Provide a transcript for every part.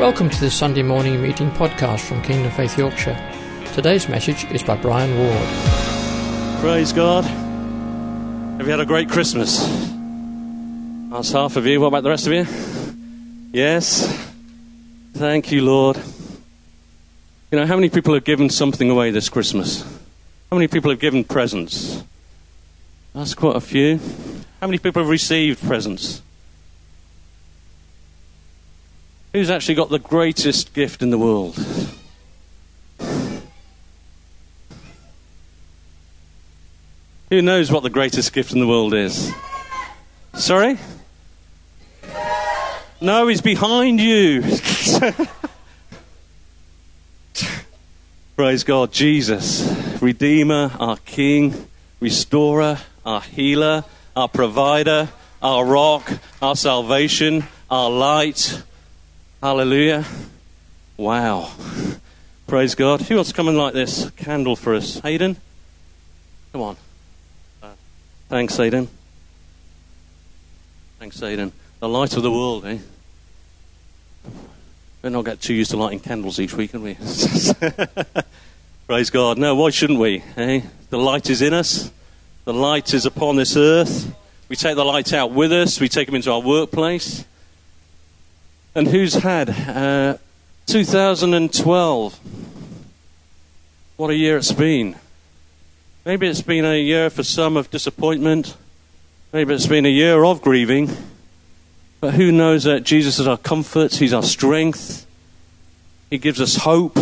Welcome to this Sunday morning meeting podcast from Kingdom Faith Yorkshire. Today's message is by Brian Ward. Praise God. Have you had a great Christmas? That's half of you. What about the rest of you? Yes. Thank you, Lord. You know, how many people have given something away this Christmas? How many people have given presents? That's quite a few. How many people have received presents? Who's actually got the greatest gift in the world? Who knows what the greatest gift in the world is? Sorry? No, he's behind you. Praise God. Jesus, Redeemer, our King, Restorer, our Healer, our Provider, our Rock, our Salvation, our Light. Hallelujah. Wow. Praise God. Who wants to come and light this candle for us? Hayden? Come on. Thanks, Hayden. Thanks, Hayden. The light of the world, eh? We're not get too used to lighting candles each week, can we? Praise God. No, why shouldn't we? Eh? The light is in us. The light is upon this earth. We take the light out with us. We take them into our workplace. And who's had 2012? What a year it's been. Maybe it's been a year for some of disappointment. Maybe it's been a year of grieving. But who knows that Jesus is our comfort, he's our strength. He gives us hope.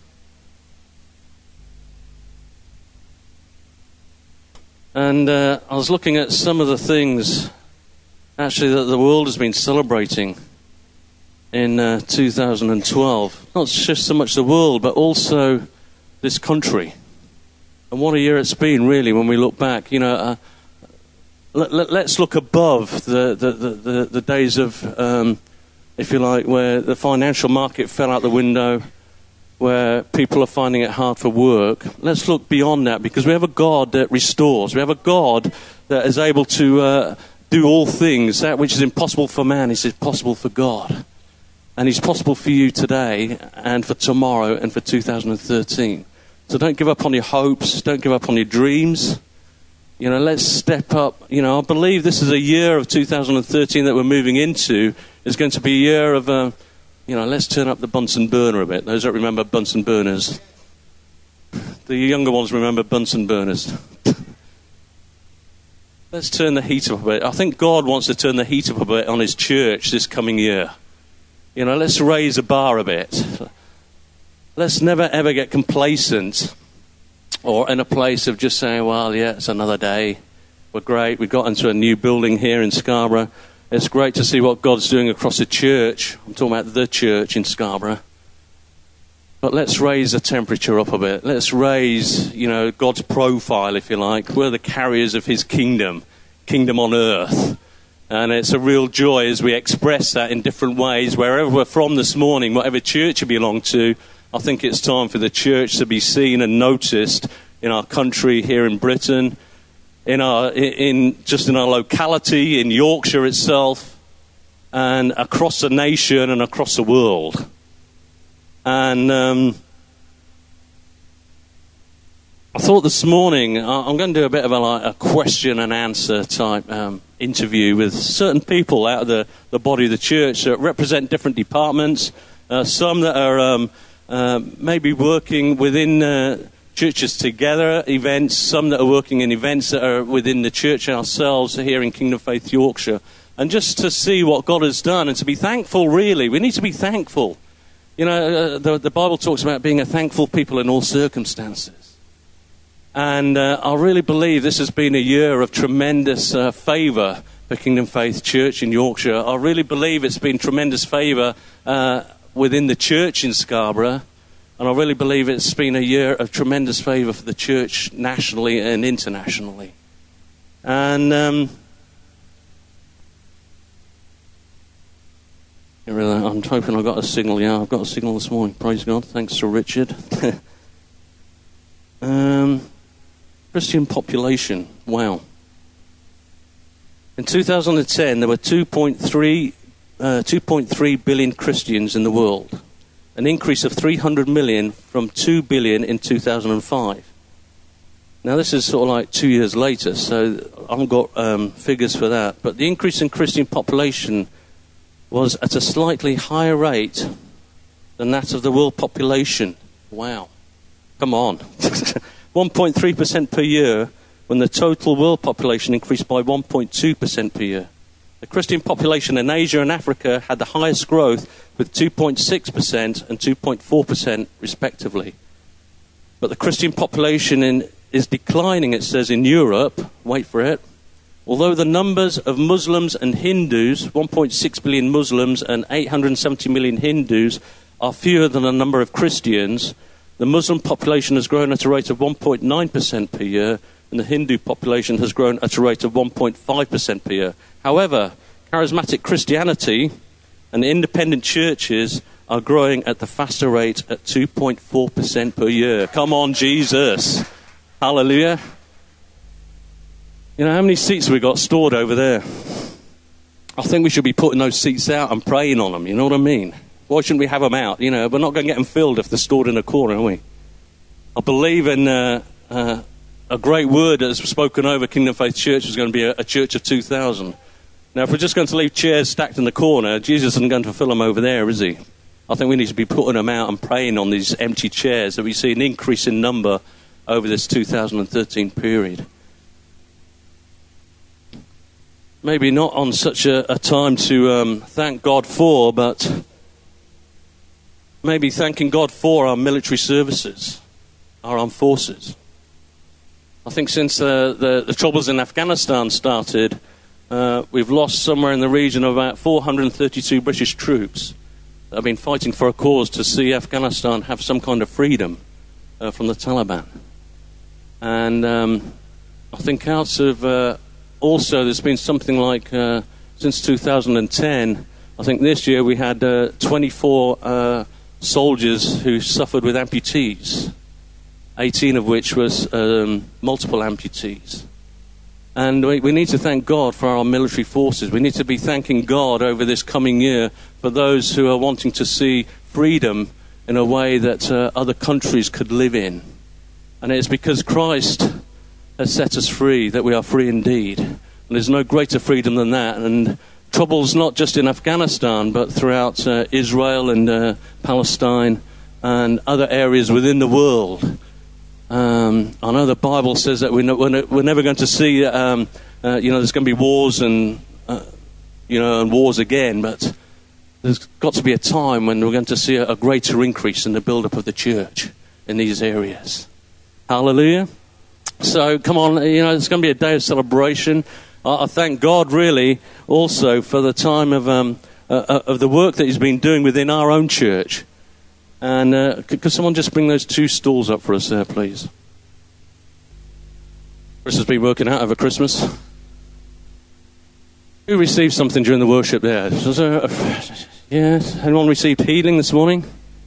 And I was looking at some of the things actually that the world has been celebrating in 2012. Not just so much the world, but also this country. And what a year it's been, really, when we look back. You know, let's look above the days of, if you like, where the financial market fell out the window, where people are finding it hard for work. Let's look beyond that, because we have a God that restores. We have a God that is able to do all things. That which is impossible for man is possible for God. And he's possible for you today and for tomorrow and for 2013. So don't give up on your hopes. Don't give up on your dreams. You know, let's step up. You know, I believe this is a year of 2013 that we're moving into. It's going to be a year of, let's turn up the Bunsen burner a bit. Those that remember Bunsen burners. The younger ones remember Bunsen burners. Let's turn the heat up a bit. I think God wants to turn the heat up a bit on his church this coming year. You know, let's raise the bar a bit. Let's never, ever get complacent or in a place of just saying, well, yeah, it's another day. We're great. We got into a new building here in Scarborough. It's great to see what God's doing across the church. I'm talking about the church in Scarborough. But let's raise the temperature up a bit. Let's raise, God's profile, if you like. We're the carriers of his kingdom on earth. And it's a real joy as we express that in different ways. Wherever we're from this morning, whatever church you belong to, I think it's time for the church to be seen and noticed in our country here in Britain, in our locality, in Yorkshire itself, and across the nation and across the world. And I thought this morning I'm going to do a bit of a question and answer type interview with certain people out of the body of the church that represent different departments. Some that are maybe working within churches together, events. Some that are working in events that are within the church ourselves here in Kingdom Faith Yorkshire. And just to see what God has done and to be thankful, really. We need to be thankful. You know, the Bible talks about being a thankful people in all circumstances. And I really believe this has been a year of tremendous favour for Kingdom Faith Church in Yorkshire. I really believe it's been tremendous favour within the church in Scarborough. And I really believe it's been a year of tremendous favour for the church nationally and internationally. And I'm hoping I got a signal. Yeah, I've got a signal this morning. Praise God. Thanks to Richard. Christian population. Wow. In 2010, there were 2.3 2.3 billion Christians in the world, an increase of 300 million from 2 billion in 2005. Now, this is sort of like 2 years later, so I haven't got figures for that. But the increase in Christian population was at a slightly higher rate than that of the world population. Wow. Come on. 1.3% per year, when the total world population increased by 1.2% per year. The Christian population in Asia and Africa had the highest growth, with 2.6% and 2.4% respectively. But the Christian population is declining, it says, in Europe. Wait for it. Although the numbers of Muslims and Hindus, 1.6 billion Muslims and 870 million Hindus, are fewer than the number of Christians, the Muslim population has grown at a rate of 1.9% per year, and the Hindu population has grown at a rate of 1.5% per year. However, charismatic Christianity and independent churches are growing at the faster rate at 2.4% per year. Come on, Jesus. Hallelujah. You know, how many seats have we got stored over there? I think we should be putting those seats out and praying on them, you know what I mean? Why shouldn't we have them out? You know, we're not going to get them filled if they're stored in a corner, are we? I believe in a great word that's spoken over Kingdom Faith Church is going to be a church of 2,000. Now, if we're just going to leave chairs stacked in the corner, Jesus isn't going to fill them over there, is he? I think we need to be putting them out and praying on these empty chairs that we see an increase in number over this 2013 period. Maybe not on such a time to thank God for, but maybe thanking God for our military services, our armed forces. I think since the troubles in Afghanistan started, we've lost somewhere in the region of about 432 British troops that have been fighting for a cause to see Afghanistan have some kind of freedom from the Taliban. And I think out of also there's been something like since 2010, I think this year we had 24 soldiers who suffered with amputees, 18 of which was multiple amputees. And we need to thank God for our military forces. We need to be thanking God over this coming year for those who are wanting to see freedom in a way that other countries could live in. And it's because Christ has set us free that we are free indeed. And there's no greater freedom than that. And troubles not just in Afghanistan, but throughout Israel and Palestine and other areas within the world. I know the Bible says that we're never going to see, there's going to be wars and wars again, but there's got to be a time when we're going to see a greater increase in the build-up of the church in these areas. Hallelujah. So, come on, it's going to be a day of celebration. I thank God, really, also for the time of the work that he's been doing within our own church. And could someone just bring those two stools up for us there, please? Chris has been working out over Christmas. Who received something during the worship there? Yes. Anyone received healing this morning?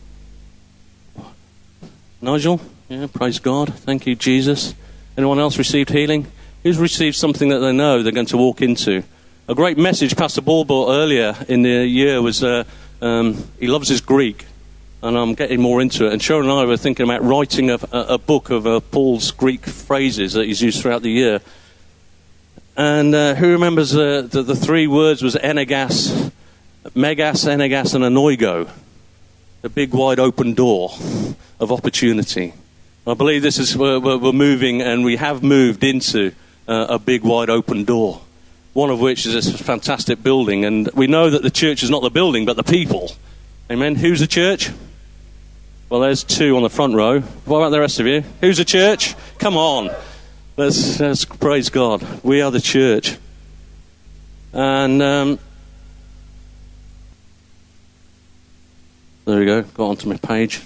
Nigel? Yeah, praise God. Thank you, Jesus. Anyone else received healing? Who's received something that they know they're going to walk into? A great message Pastor Ball brought earlier in the year was he loves his Greek. And I'm getting more into it. And Sharon and I were thinking about writing a book of Paul's Greek phrases that he's used throughout the year. And who remembers the three words was enegas, megas, enegas, and anoigo. The big wide open door of opportunity. I believe this is where we're moving, and we have moved into a big wide open door. One of which is this fantastic building. And we know that the church is not the building, but the people. Amen. Who's the church? Well, there's two on the front row. What about the rest of you? Who's the church? Come on. Let's praise God. We are the church. And there we go. Got onto my page.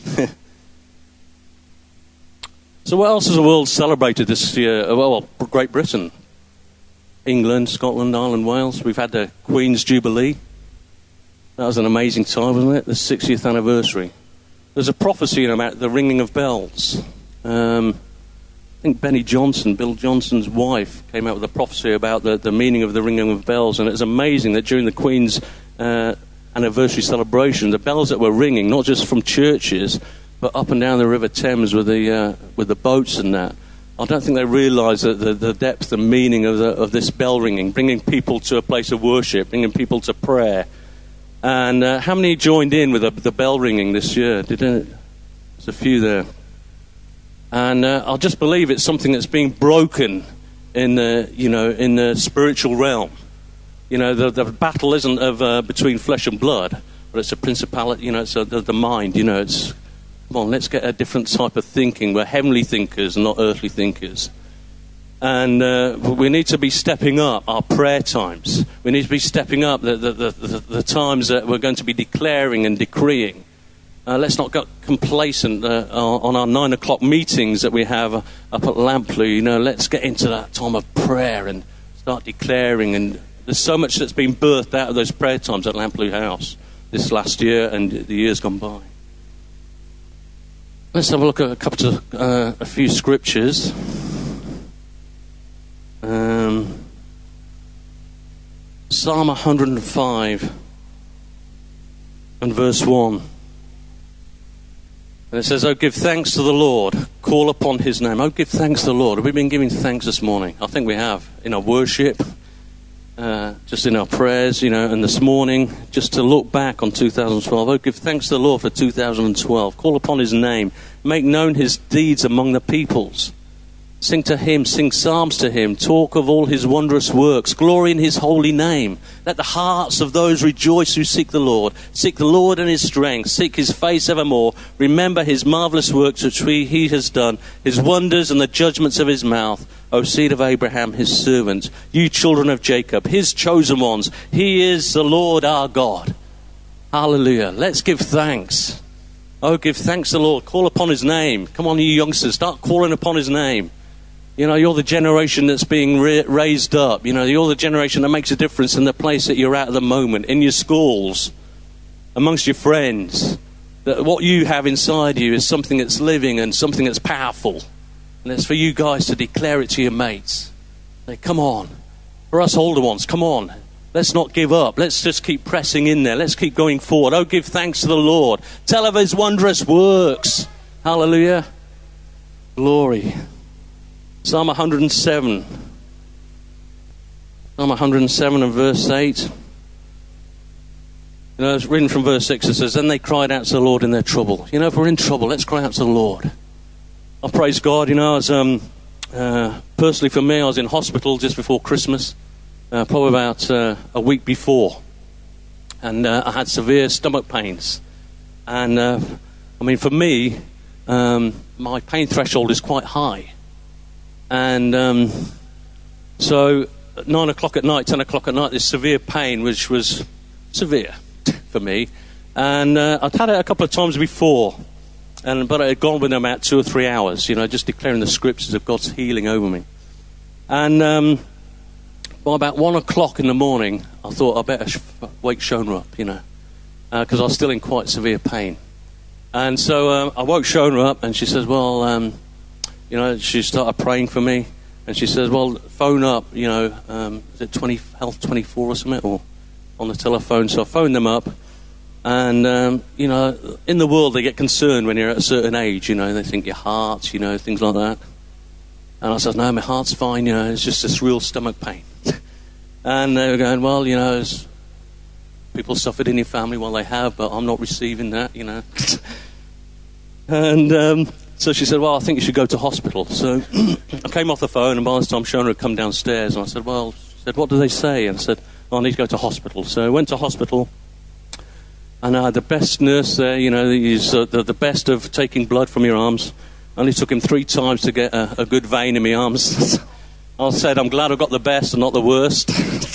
So what else has the world celebrated this year? Well, Great Britain, England, Scotland, Ireland, Wales. We've had the Queen's Jubilee. That was an amazing time, wasn't it? The 60th anniversary. There's a prophecy about the ringing of bells. I think Benny Johnson, Bill Johnson's wife, came out with a prophecy about the meaning of the ringing of bells. And it's amazing that during the Queen's anniversary celebration, the bells that were ringing, not just from churches, but up and down the River Thames with the boats and that. I don't think they realise the depth and meaning of this bell ringing, bringing people to a place of worship, bringing people to prayer. And how many joined in with the bell ringing this year? There's a few there. And I just believe it's something that's being broken in the spiritual realm. The battle isn't between flesh and blood, but it's a principality. It's the mind. It's, come on, let's get a different type of thinking. We're heavenly thinkers, not earthly thinkers. And we need to be stepping up our prayer times. We need to be stepping up the times that we're going to be declaring and decreeing. Let's not get complacent on our 9 o'clock meetings that we have up at Lamplugh. Let's get into that time of prayer and start declaring. And there's so much that's been birthed out of those prayer times at Lamplugh House this last year and the years gone by. Let's have a look at a few scriptures. Psalm 105 and verse 1. And it says, "Oh, give thanks to the Lord, call upon his name." Oh, give thanks to the Lord. Have we been giving thanks this morning? I think we have, in our worship, just in our prayers, and this morning, just to look back on 2012. Oh, give thanks to the Lord for 2012. Call upon his name. Make known his deeds among the peoples. Sing to him, sing psalms to him, talk of all his wondrous works, glory in his holy name. Let the hearts of those rejoice who seek the Lord in his strength, seek his face evermore, remember his marvelous works which he has done, his wonders and the judgments of his mouth. O seed of Abraham, his servant, you children of Jacob, his chosen ones, he is the Lord our God. Hallelujah. Let's give thanks. Oh, give thanks to the Lord. Call upon his name. Come on, you youngsters, start calling upon his name. You're the generation that's being raised up. You're the generation that makes a difference in the place that you're at the moment, in your schools, amongst your friends. That what you have inside you is something that's living and something that's powerful. And it's for you guys to declare it to your mates. Say, come on. For us older ones, come on. Let's not give up. Let's just keep pressing in there. Let's keep going forward. Oh, give thanks to the Lord. Tell of his wondrous works. Hallelujah. Glory. Psalm 107. Psalm 107 and verse 8. It's written from verse 6. It says, "Then they cried out to the Lord in their trouble." If we're in trouble, let's cry out to the Lord. I praise God. Personally for me, I was in hospital just before Christmas, probably about a week before. And I had severe stomach pains. And, for me, my pain threshold is quite high. And so at 9 o'clock at night, 10 o'clock at night, this severe pain, which was severe for me. And I'd had it a couple of times before, but it had gone within about 2 or 3 hours, just declaring the scriptures of God's healing over me. And by about 1 o'clock in the morning, I thought I better wake Shona up, because I was still in quite severe pain. And so I woke Shona up, and she says, well... she started praying for me, and she says, well, phone up, is it Health 24 or something, or on the telephone. So I phoned them up, and, in the world they get concerned when you're at a certain age, they think your heart, things like that. And I said, no, my heart's fine, it's just this real stomach pain. And they were going, well, people suffered in your family, well, they have, but I'm not receiving that, And... so she said, well, I think you should go to hospital. So I came off the phone, and by this time Shona had come downstairs, and I said, well, she said, what do they say? And I said, I need to go to hospital. So I went to hospital, and I had the best nurse there, he's the best of taking blood from your arms. Only took him 3 times to get a good vein in my arms. I said, I'm glad I got the best and not the worst.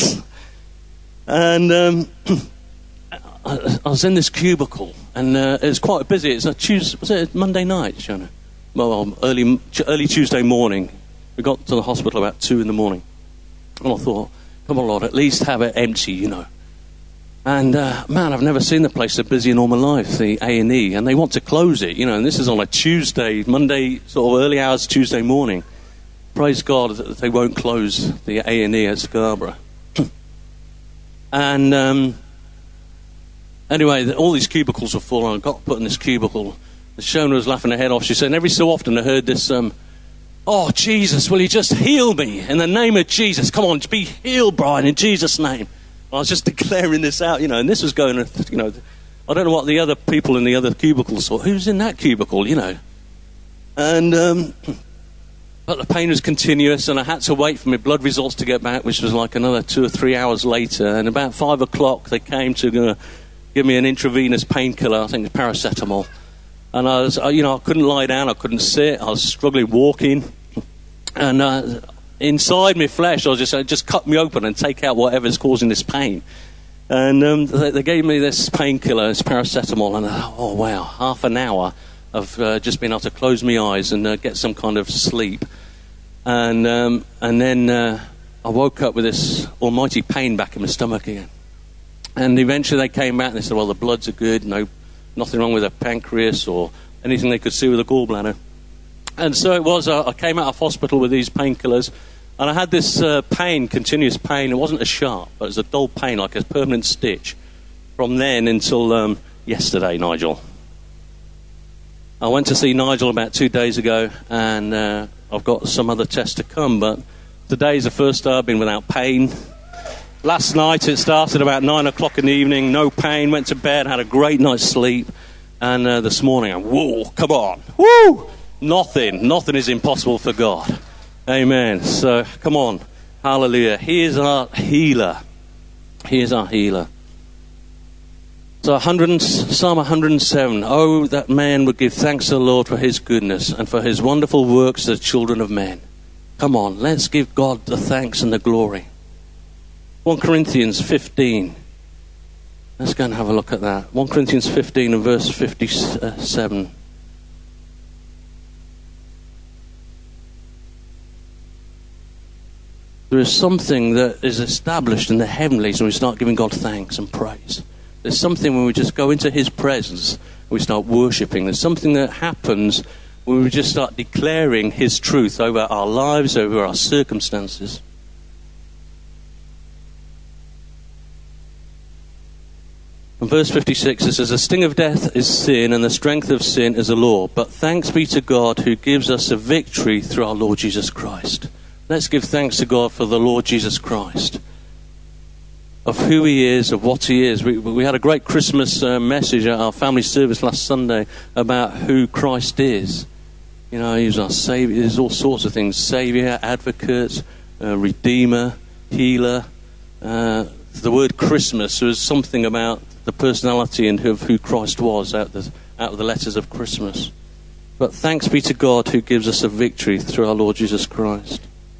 And I was in this cubicle, and it was quite busy. It's a Tuesday, was it Monday night, Shona? Well, early Tuesday morning. We got to the hospital about 2 in the morning. And I thought, come on, Lord, at least have it empty, And, man, I've never seen the place so busy in all my life, the A&E. And they want to close it, and this is on a Tuesday, Monday, sort of early hours Tuesday morning. Praise God that they won't close the A&E at Scarborough. And Anyway, all these cubicles were full, and I got put in this cubicle. The Shona was laughing her head off. She said, and every so often I heard this, oh, Jesus, will you just heal me? In the name of Jesus. Come on, be healed, Brian, in Jesus' name. I was just declaring this out, and this was going, I don't know what the other people in the other cubicles thought. Who's in that cubicle, And, but the pain was continuous, and I had to wait for my blood results to get back, which was like another 2 or 3 hours later. And about 5 o'clock, they came to give me an intravenous painkiller. I think it's paracetamol. And I was, I couldn't lie down, I couldn't sit, I was struggling walking. And inside my flesh, I was just cut me open and take out whatever's causing this pain. And they gave me this painkiller, this paracetamol, and oh wow, half an hour of just being able to close my eyes and get some kind of sleep. And then I woke up with this almighty pain back in my stomach again. And eventually they came back and they said, well, the bloods are good, nothing wrong with the pancreas or anything they could see with the gallbladder. And so it was, I came out of hospital with these painkillers, and I had this pain, continuous pain. It wasn't as sharp, but it was a dull pain, like a permanent stitch, from then until yesterday, Nigel. I went to see Nigel about 2 days ago, and I've got some other tests to come, but today's the first day I've been without pain. Last night it started about 9 o'clock in the evening, no pain, went to bed, had a great night's sleep, and this morning, whoa, come on, woo! Nothing is impossible for God. Amen. So, come on, hallelujah. He is our healer. He is our healer. So Psalm 107, oh, that man would give thanks to the Lord for his goodness and for his wonderful works to the children of men. Come on, let's give God the thanks and the glory. 1 Corinthians 15. Let's go and have a look at that. 1 Corinthians 15 and verse 57. There is something that is established in the heavenlies when we start giving God thanks and praise. There's something when we just go into his presence and we start worshipping. There's something that happens when we just start declaring his truth over our lives, over our circumstances. In verse 56 it says, the sting of death is sin, and the strength of sin is the law. But thanks be to God who gives us a victory through our Lord Jesus Christ. Let's give thanks to God for the Lord Jesus Christ, of who he is, of what he is. We had a great Christmas message at our family service last Sunday about who Christ is. He's our Savior. There's all sorts of things. Savior, advocate, Redeemer, healer. The word Christmas was something about the personality and of who Christ was out of the letters of Christmas. But thanks be to God who gives us a victory through our Lord Jesus Christ.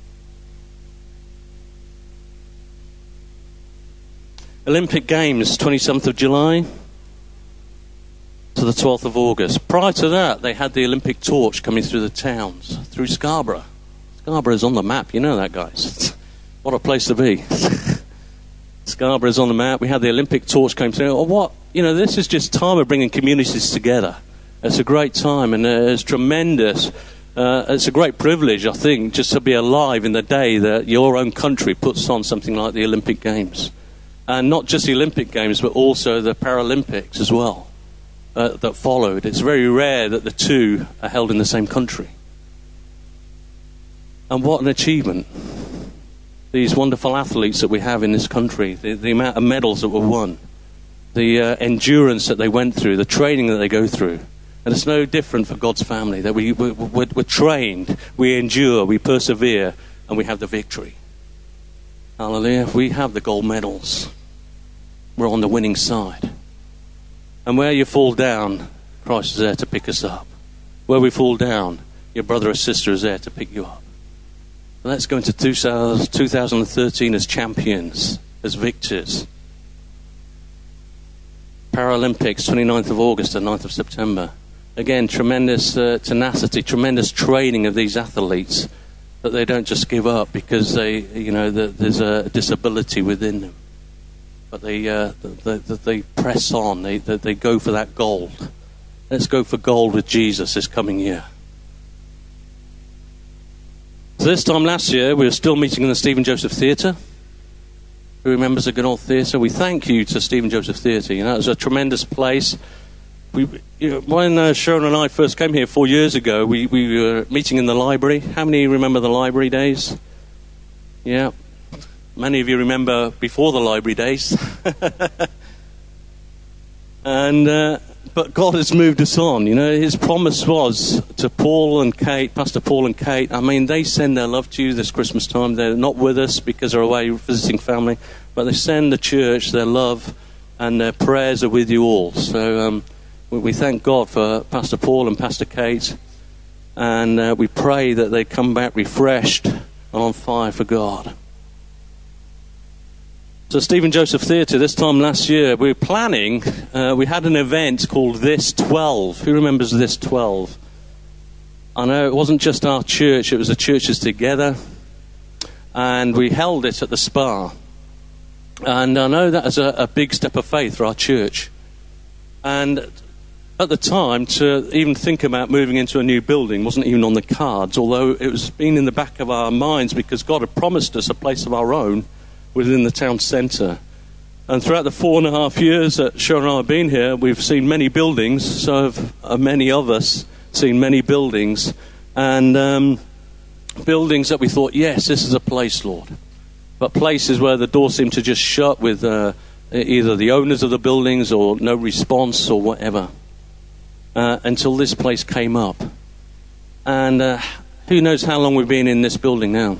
Olympic Games, 27th of July to the 12th of August. Prior to that, they had the Olympic torch coming through the towns, through Scarborough. Scarborough's on the map, you know that, guys. What a place to be. Scarborough's on the map. We had the Olympic torch coming through. This is just time of bringing communities together. It's a great time, and it's tremendous. It's a great privilege, I think, just to be alive in the day that your own country puts on something like the Olympic Games. And not just the Olympic Games, but also the Paralympics as well, that followed. It's very rare that the two are held in the same country. And what an achievement. These wonderful athletes that we have in this country, the amount of medals that were won, the endurance that they went through, the training that they go through. And it's no different for God's family, that we're trained, we endure, we persevere, and we have the victory. Hallelujah. We have the gold medals. We're on the winning side. And where you fall down, Christ is there to pick us up. Where we fall down, your brother or sister is there to pick you up. Let's go into 2013 as champions, as victors. Paralympics, 29th of August and 9th of September. Again, tremendous tenacity, tremendous training of these athletes, that they don't just give up because there's a disability within them, but they press on. They go for that gold. Let's go for gold with Jesus this coming year. So this time last year, we were still meeting in the Stephen Joseph Theatre. Who remembers the good old theatre? We thank you to Stephen Joseph Theatre. You know, it was a tremendous place. When Sharon and I first came here 4 years ago, we were meeting in the library. How many remember the library days? Yeah. Many of you remember before the library days. But God has moved us on. You know, his promise was to Paul and Kate, Pastor Paul and Kate. I mean, they send their love to you this Christmas time. They're not with us because they're away visiting family, but they send the church their love, and their prayers are with you all. So we thank God for Pastor Paul and Pastor Kate, and we pray that they come back refreshed and on fire for God. So Stephen Joseph Theatre, this time last year, we were planning, we had an event called This 12. Who remembers This 12? I know it wasn't just our church, it was the churches together. And we held it at the Spa. And I know that is a big step of faith for our church. And at the time, to even think about moving into a new building wasn't even on the cards, although it was been in the back of our minds because God had promised us a place of our own within the town centre. And throughout the 4.5 years that Sharon and I have been here, we've seen many buildings, so have many of us seen many buildings, and buildings that we thought, yes, this is a place, Lord. But places where the door seemed to just shut with either the owners of the buildings or no response or whatever, until this place came up. And who knows how long we've been in this building now?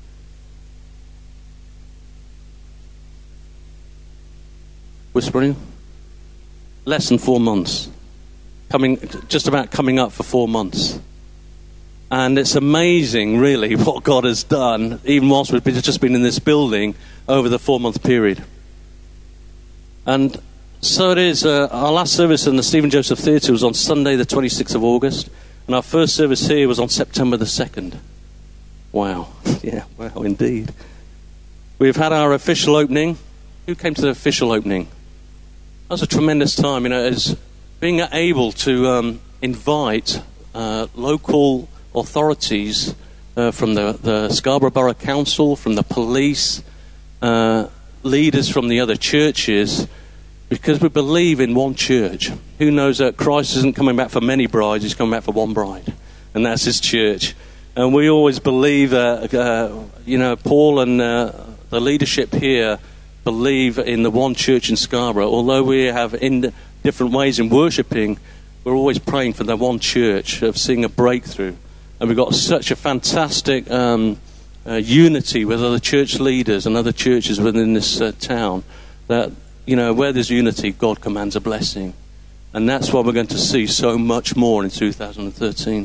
Whispering? Less than 4 months. Just about coming up for 4 months. And it's amazing, really, what God has done, even whilst we've just been in this building over the 4-month period. And so it is, our last service in the Stephen Joseph Theatre was on Sunday the 26th of August, and our first service here was on September the 2nd. Wow. Yeah, wow, indeed. We've had our official opening. Who came to the official opening? That was a tremendous time, you know, as being able to invite local authorities from the Scarborough Borough Council, from the police, leaders from the other churches, because we believe in one church. Who knows that Christ isn't coming back for many brides, he's coming back for one bride, and that's his church. And we always believe that, you know, Paul and the leadership here believe in the one church in Scarborough. Although we have in different ways in worshipping, we're always praying for the one church, of seeing a breakthrough. And we've got such a fantastic unity with other church leaders and other churches within this town that, you know, where there's unity, God commands a blessing. And that's what we're going to see so much more in 2013.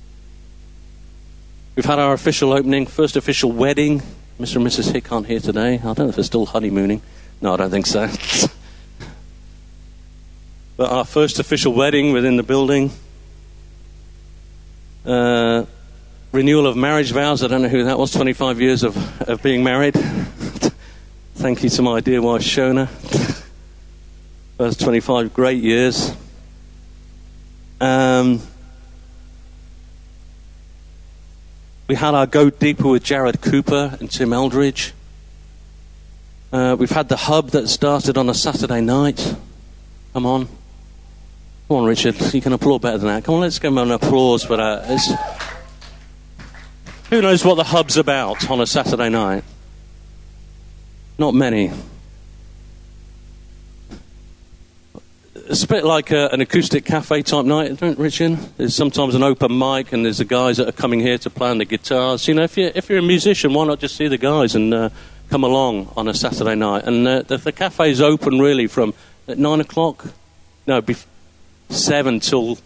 We've had our official opening, first official wedding. Mr. and Mrs. Hick aren't here today. I don't know if they're still honeymooning. No, I don't think so. But our first official wedding within the building. Renewal of marriage vows. I don't know who that was. 25 years of being married. Thank you to my dear wife, Shona. Those 25 great years. We had our Go Deeper with Jared Cooper and Tim Eldridge. We've had the hub that started on a Saturday night. Come on, Richard. You can applaud better than that. Come on, let's give him an applause for that. Who knows what the hub's about on a Saturday night? Not many. It's a bit like an acoustic cafe type night, isn't it, Richard? There's sometimes an open mic, and there's the guys that are coming here to play on the guitars. You know, if you're a musician, why not just see the guys and come along on a Saturday night? And the cafe's open really from 9 o'clock. No, 7 till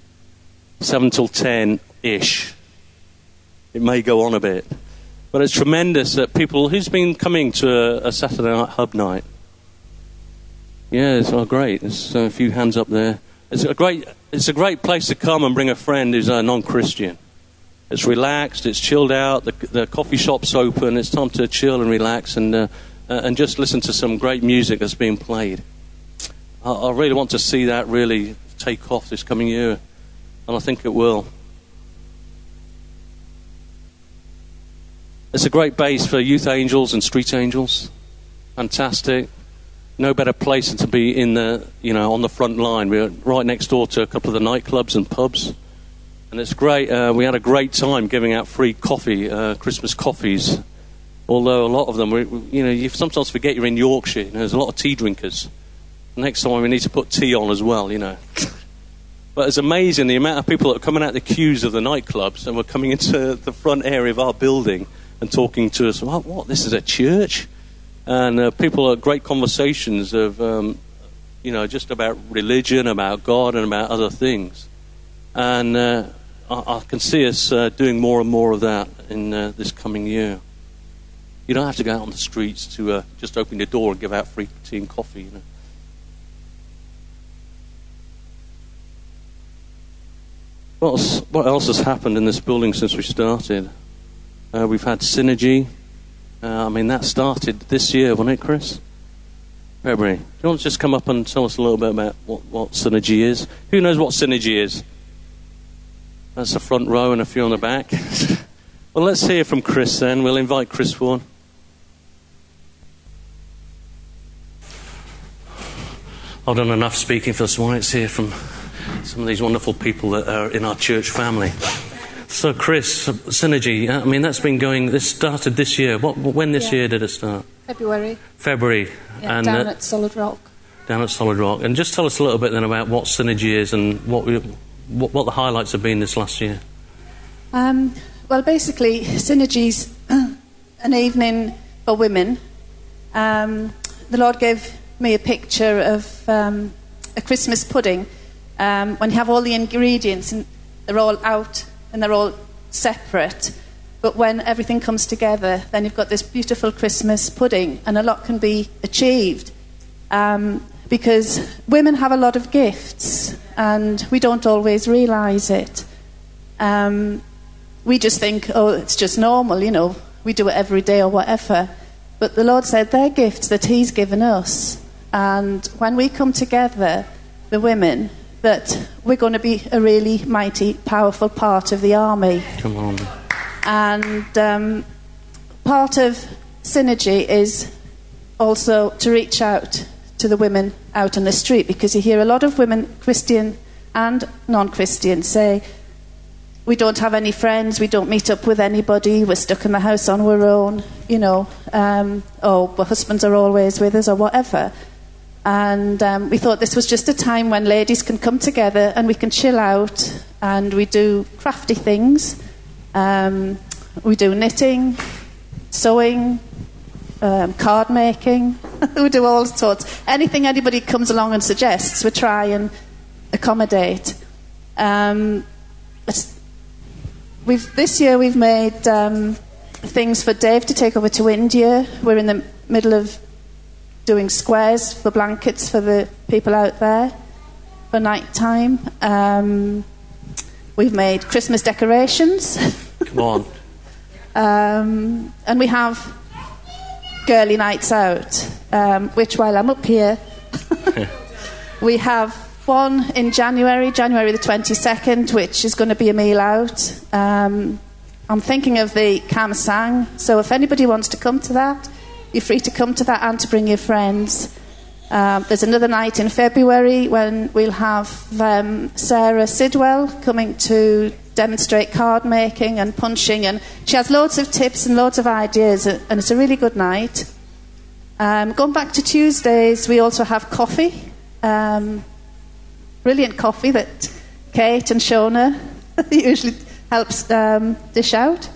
10 ish. It may go on a bit, but it's tremendous that people. Who's been coming to a Saturday night hub night? Yeah, it's great. There's a few hands up there. It's a great place to come and bring a friend who's a non-Christian. It's relaxed, it's chilled out, the coffee shop's open, it's time to chill and relax and just listen to some great music that's being played. I really want to see that really take off this coming year, and I think it will. It's a great base for youth angels and street angels. fantastic. No better place than to be in the, on the front line. We're right next door to a couple of the nightclubs and pubs, and it's great. We had a great time giving out free coffee, Christmas coffees. Although a lot of them, you sometimes forget you're in Yorkshire. There's a lot of tea drinkers. Next time we need to put tea on as well. But it's amazing the amount of people that are coming out the queues of the nightclubs and were coming into the front area of our building and talking to us. What? This is a church? And people had great conversations of, just about religion, about God, and about other things. And I can see us doing more and more of that in this coming year. You don't have to go out on the streets to just open your door and give out free tea and coffee. What else has happened in this building since we started? We've had Synergy. That started this year, wasn't it, Chris? February. Do you want to just come up and tell us a little bit about what Synergy is? Who knows what Synergy is? That's the front row and a few on the back. Well, let's hear from Chris then. We'll invite Chris forward. I've done enough speaking for this morning. Let's hear from some of these wonderful people that are in our church family. So, Chris, Synergy, that's been going... This started this year. When this year did it start? February. Yeah, and down at Solid Rock. Down at Solid Rock. And just tell us a little bit then about what Synergy is and what the highlights have been this last year. Well, basically, Synergy's an evening for women. The Lord gave me a picture of a Christmas pudding when you have all the ingredients and they're all out and they're all separate, but when everything comes together, then you've got this beautiful Christmas pudding, and a lot can be achieved because women have a lot of gifts and we don't always realise it. We just think, it's just normal, we do it every day or whatever, but the Lord said they're gifts that He's given us, and when we come together, the women, that we're going to be a really mighty, powerful part of the army. Come on. And part of Synergy is also to reach out to the women out on the street, because you hear a lot of women, Christian and non-Christian, say, we don't have any friends, we don't meet up with anybody, we're stuck in the house on our own, our husbands are always with us or whatever. And we thought this was just a time when ladies can come together and we can chill out, and we do crafty things. We do knitting, sewing, card making. We do all sorts. Anything anybody comes along and suggests, we try and accommodate. This year we've made things for Dave to take over to India. We're in the middle of doing squares for blankets for the people out there for night time. We've made Christmas decorations. Come on. And we have girly nights out, which while I'm up here, we have one in January the 22nd, which is going to be a meal out. I'm thinking of the Kam Sang, so if anybody wants to come to that, you're free to come to that and to bring your friends. There's another night in February when we'll have Sarah Sidwell coming to demonstrate card making and punching, and she has loads of tips and loads of ideas, and it's a really good night. Going back to Tuesdays, we also have coffee, brilliant coffee that Kate and Shona usually helps dish out.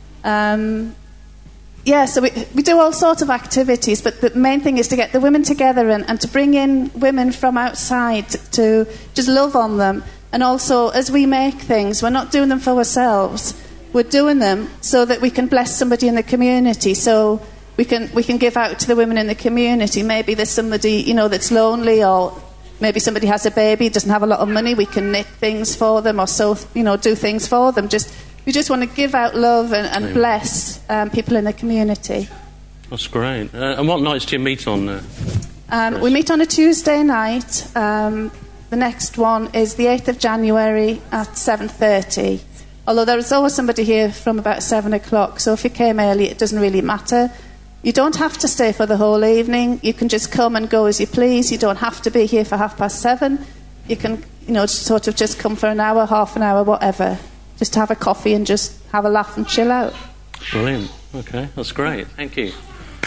So we do all sorts of activities, but the main thing is to get the women together and to bring in women from outside to just love on them. And also, as we make things, we're not doing them for ourselves. We're doing them so that we can bless somebody in the community. So we can give out to the women in the community. Maybe there's somebody, that's lonely, or maybe somebody has a baby, doesn't have a lot of money. We can knit things for them or do things for them. We just want to give out love and bless people in the community. That's great. And what nights do you meet on? We meet on a Tuesday night. The next one is the 8th of January at 7:30. Although there is always somebody here from about 7 o'clock, so if you came early, it doesn't really matter. You don't have to stay for the whole evening. You can just come and go as you please. You don't have to be here for 7:30. You can, sort of just come for an hour, half an hour, whatever. Just have a coffee and just have a laugh and chill out. Brilliant. Okay, that's great. Thank you.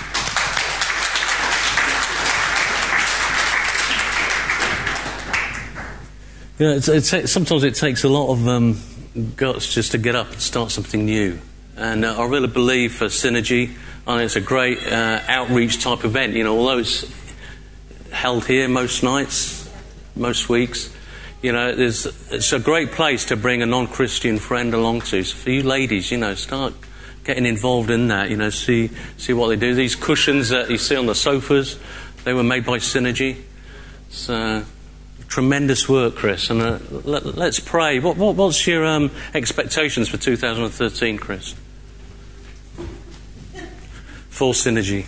Sometimes it takes a lot of guts just to get up and start something new. And I really believe for Synergy, it's a great outreach type event. Although it's held here most nights, most weeks, it's a great place to bring a non-Christian friend along to. So for you ladies, start getting involved in that. See what they do. These cushions that you see on the sofas, they were made by Synergy. So tremendous work, Chris. And let's pray. What's your expectations for 2013, Chris? For Synergy.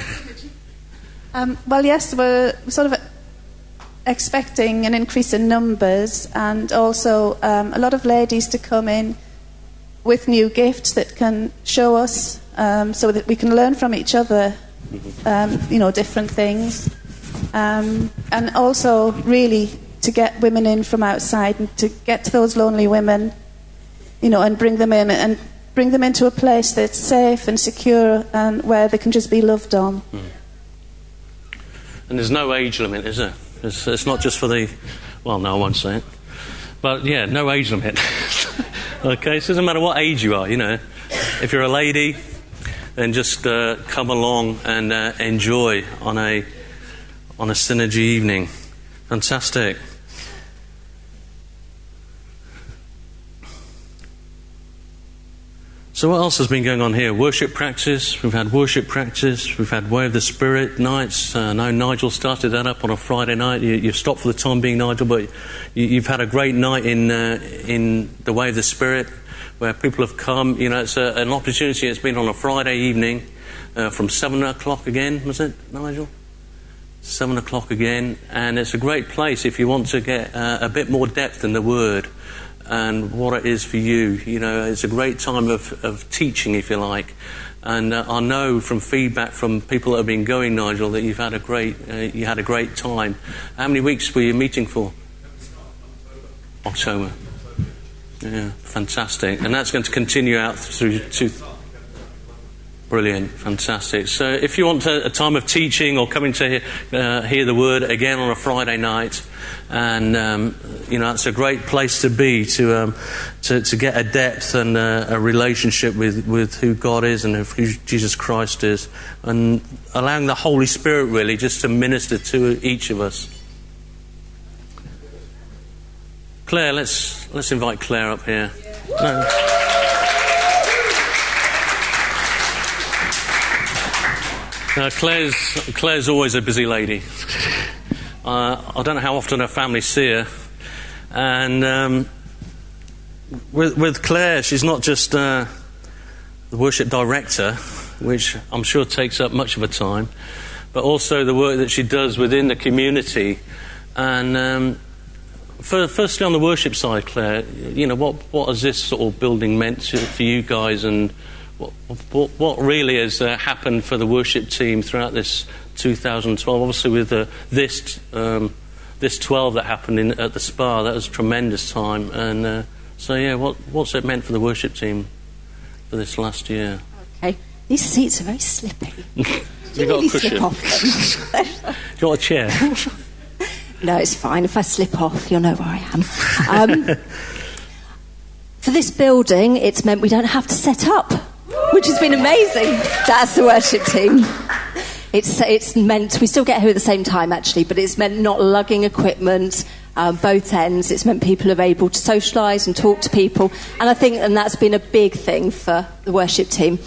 Well, yes, we're sort of expecting an increase in numbers, and also a lot of ladies to come in with new gifts that can show us, so that we can learn from each other, different things, and also really to get women in from outside and to get to those lonely women, and bring them in and bring them into a place that's safe and secure and where they can just be loved on. And there's no age limit, is there? It's not just for the... Well, no, I won't say it. But, yeah, no age limit. Okay, so it doesn't matter what age you are, If you're a lady, then just come along and enjoy on a Synergy evening. Fantastic. So what else has been going on here? Worship practice. We've had worship practice. We've had Way of the Spirit nights. I know Nigel started that up on a Friday night. You've stopped for the time being, Nigel, but you've had a great night in the Way of the Spirit, where people have come. It's an opportunity. It's been on a Friday evening from 7 o'clock again, was it, Nigel? 7 o'clock again. And it's a great place if you want to get a bit more depth in the Word and what it is for you. It's a great time of teaching, if you like. And I know from feedback from people that have been going, Nigel, that you had a great time. How many weeks were you meeting for? October. Yeah, fantastic. And that's going to continue out through Brilliant, fantastic. So if you want a time of teaching or coming to hear the Word again on a Friday night, and it's a great place to be to get a depth and a relationship with who God is and who Jesus Christ is, and allowing the Holy Spirit really just to minister to each of us. Claire, let's invite Claire up here. No. Claire's always a busy lady. I don't know how often her family see her. And with Claire, she's not just the worship director, which I'm sure takes up much of her time, but also the work that she does within the community. And firstly, on the worship side, Claire, what has this sort of building meant for you guys, and what really has happened for the worship team throughout this 2012? Obviously, with this 12 that happened at the Spa, that was a tremendous time. And what's it meant for the worship team for this last year? Okay, these seats are very slippy. You got a cushion? Slip off them? You got a chair? No, it's fine. If I slip off, you'll know where I am. For this building, it's meant we don't have to set up, which has been amazing. That's the worship team. It's meant, we still get here at the same time actually, but it's meant not lugging equipment, both ends. It's meant people are able to socialise and talk to people, and I think that's been a big thing for the worship team.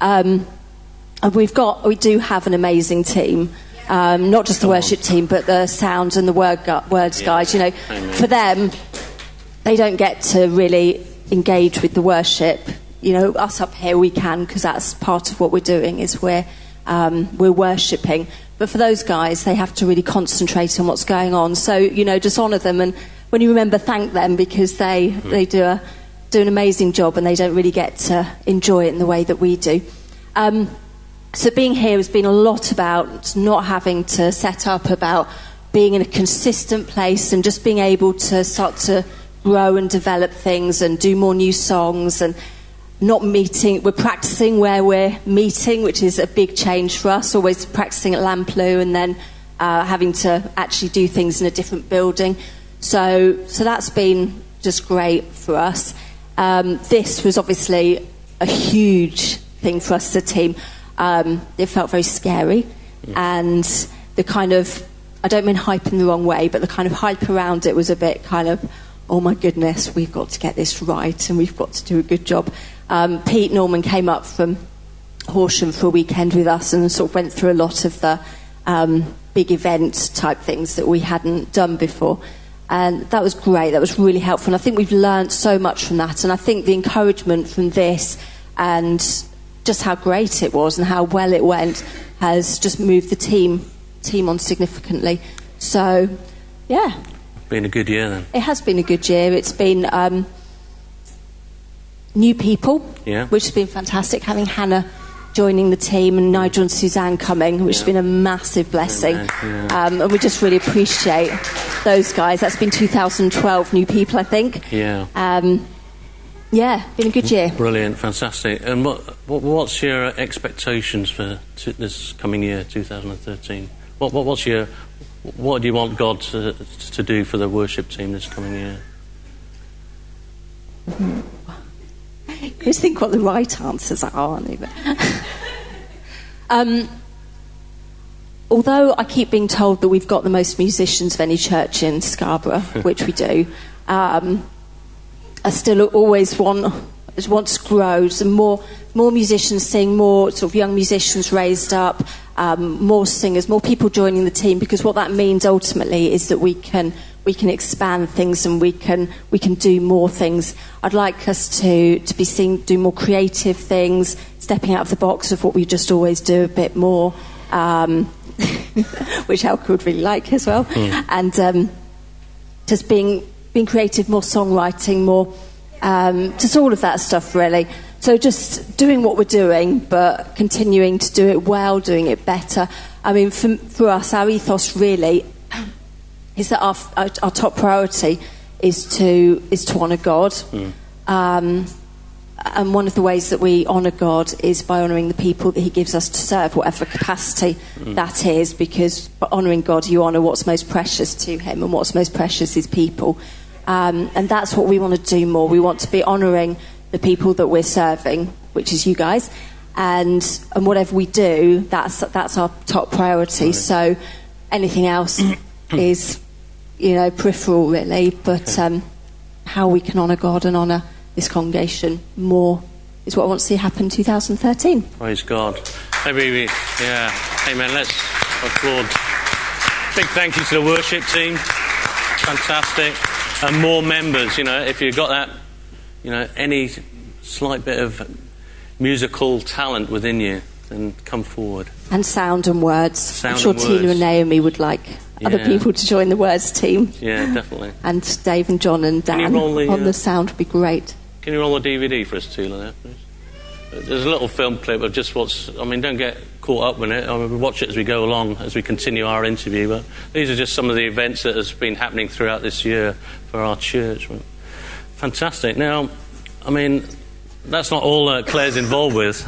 We do have an amazing team, not just the worship team, but the sound and the words guys. For them, they don't get to really engage with the worship. Us up here we can, because that's part of what we're doing, is we're worshipping. But for those guys, they have to really concentrate on what's going on. So, just honour them, and when you remember, thank them, because they do an amazing job, and they don't really get to enjoy it in the way that we do. So being here has been a lot about not having to set up, about being in a consistent place and just being able to start to grow and develop things and do more new songs, and not meeting. We're practicing where we're meeting, which is a big change for us, always practicing at Lamplugh and then having to actually do things in a different building. So that's been just great for us. This was obviously a huge thing for us as a team. It felt very scary, and the kind of, I don't mean hype in the wrong way, but the kind of hype around it was a bit kind of, oh my goodness, we've got to get this right and we've got to do a good job. Pete Norman came up from Horsham for a weekend with us and sort of went through a lot of the big event type things that we hadn't done before. And that was great. That was really helpful. And I think we've learned so much from that. And I think the encouragement from this and just how great it was and how well it went has just moved the team on significantly. So, yeah. Been a good year then. It has been a good year. It's been new people, which has been fantastic. Having Hannah joining the team and Nigel and Suzanne coming, which has been a massive blessing. And we just really appreciate those guys. That's been 2012 new people, I think. Yeah, been a good year. Brilliant, fantastic. And what's your expectations for this coming year, 2013? What do you want God to do for the worship team this coming year? Just think what the right answers are, aren't they? Although I keep being told that we've got the most musicians of any church in Scarborough, which we do, I still always want to grow. So more musicians sing, more sort of young musicians raised up, more singers, more people joining the team, because what that means ultimately is that we can expand things and we can do more things. I'd like us to be seen do more creative things, stepping out of the box of what we just always do a bit more, which Elke would really like as well, and just being creative, more songwriting, more just all of that stuff really. So just doing what we're doing, but continuing to do it well, doing it better. I mean, for us, our ethos really is that our top priority is to honour God. And one of the ways that we honour God is by honouring the people that he gives us to serve, whatever capacity that is, because by honouring God, you honour what's most precious to him, and what's most precious is people. And that's what we want to do more. We want to be honouring the people that we're serving, which is you guys. And whatever we do, that's our top priority. Right. So anything else is, peripheral really. But how we can honour God and honour this congregation more is what I want to see happen in 2013. Praise God. Maybe amen. Let's applaud. Big thank you to the worship team. Fantastic. And more members, if you've got that, any slight bit of musical talent within you, then come forward. And sound and words. I'm sure Tina and Naomi would like other people to join the words team. Yeah, definitely. And Dave and John and Dan on the sound would be great. Can you roll a DVD for us, Tila, there, please? There's a little film clip of just don't get caught up with it. We'll watch it as we go along, as we continue our interview. But these are just some of the events that has been happening throughout this year for our church. Fantastic. Now, that's not all Claire's involved with.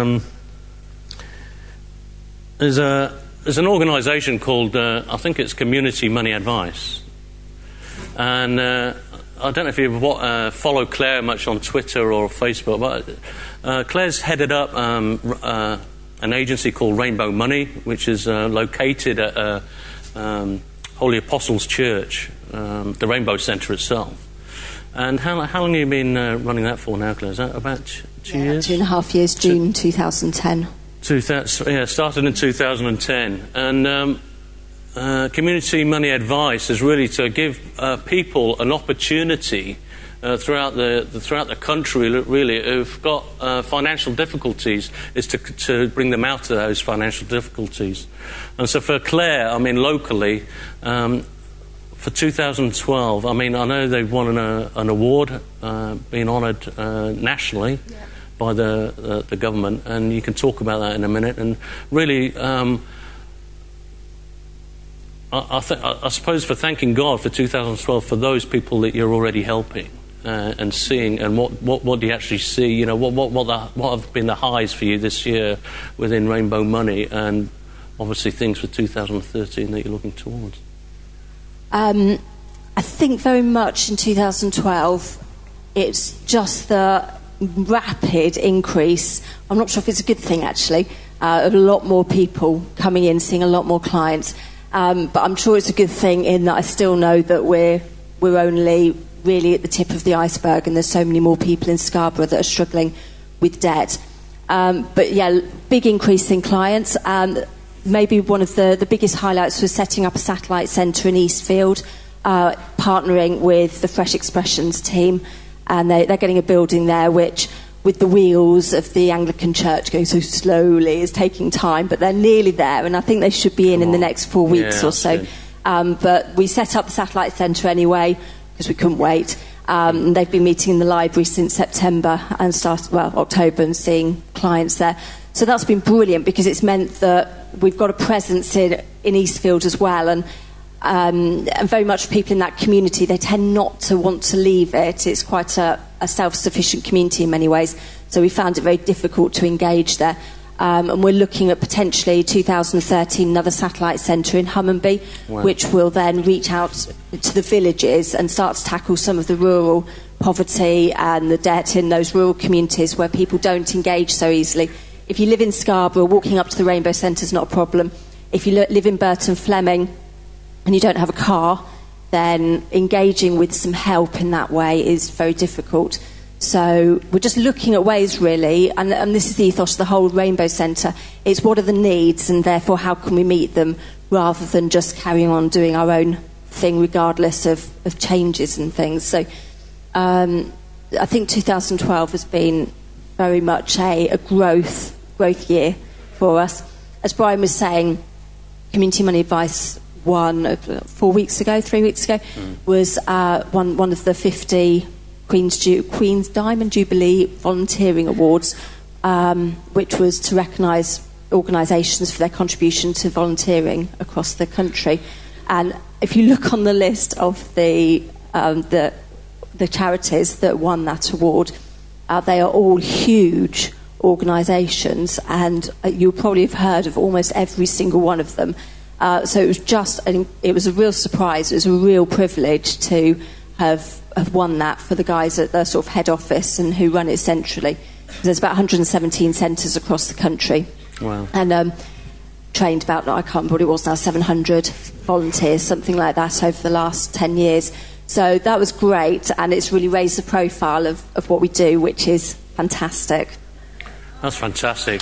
There's an organisation called, I think it's Community Money Advice. And I don't know if you follow Claire much on Twitter or Facebook, but Claire's headed up an agency called Rainbow Money, which is located at Holy Apostles Church, the Rainbow Centre itself. And how long have you been running that for now, Claire? Is that about 2 years? 2.5 years, June 2010. Started in 2010. And Community Money Advice is really to give people an opportunity throughout the country, really, who've got financial difficulties, is to bring them out of those financial difficulties. And so for Claire, locally, for 2012, I know they've won an award, been honoured nationally by the government, and you can talk about that in a minute. And really, I suppose for thanking God for 2012 for those people that you're already helping and seeing, and what do you actually see? You know, what have been the highs for you this year within Rainbow Money, and obviously things for 2013 that you're looking towards. I think very much in 2012, it's just the rapid increase. I'm not sure if it's a good thing, actually. A lot more people coming in, seeing a lot more clients. But I'm sure it's a good thing in that I still know that we're only really at the tip of the iceberg, and there's so many more people in Scarborough that are struggling with debt. But yeah, big increase in clients. Maybe one of the biggest highlights was setting up a satellite centre in Eastfield, partnering with the Fresh Expressions team, and they're getting a building there which, with the wheels of the Anglican Church going so slowly, is taking time, but they're nearly there, and I think they should be in the next 4 weeks or so. But we set up the satellite centre anyway, because we couldn't wait. They've been meeting in the library since September and October, and seeing clients there. So that's been brilliant, because it's meant that we've got a presence in Eastfield as well, and very much people in that community, they tend not to want to leave it. It's quite a self-sufficient community in many ways, so we found it very difficult to engage there. And we're looking at potentially 2013 another satellite centre in Hummonby, which will then reach out to the villages and start to tackle some of the rural poverty and the debt in those rural communities where people don't engage so easily. If you live in Scarborough, walking up to the Rainbow Centre is not a problem. If you live in Burton Fleming and you don't have a car, then engaging with some help in that way is very difficult. So we're just looking at ways, really, and this is the ethos of the whole Rainbow Centre. It's what are the needs, and therefore how can we meet them, rather than just carrying on doing our own thing regardless of changes and things. So I think 2012 has been very much a growth year for us. As Brian was saying, Community Money Advice won 3 weeks ago, was one of the 50 Queen's Diamond Jubilee Volunteering Awards, which was to recognise organisations for their contribution to volunteering across the country. And if you look on the list of the charities that won that award, they are all huge organisations, and you'll probably have heard of almost every single one of them. So it was a real surprise. It was a real privilege to have won that for the guys at the sort of head office and who run it centrally. There's about 117 centres across the country. Wow. And trained about, I can't remember what it was now, 700 volunteers, something like that, over the last 10 years. So that was great, and it's really raised the profile of what we do, which is fantastic. That's fantastic.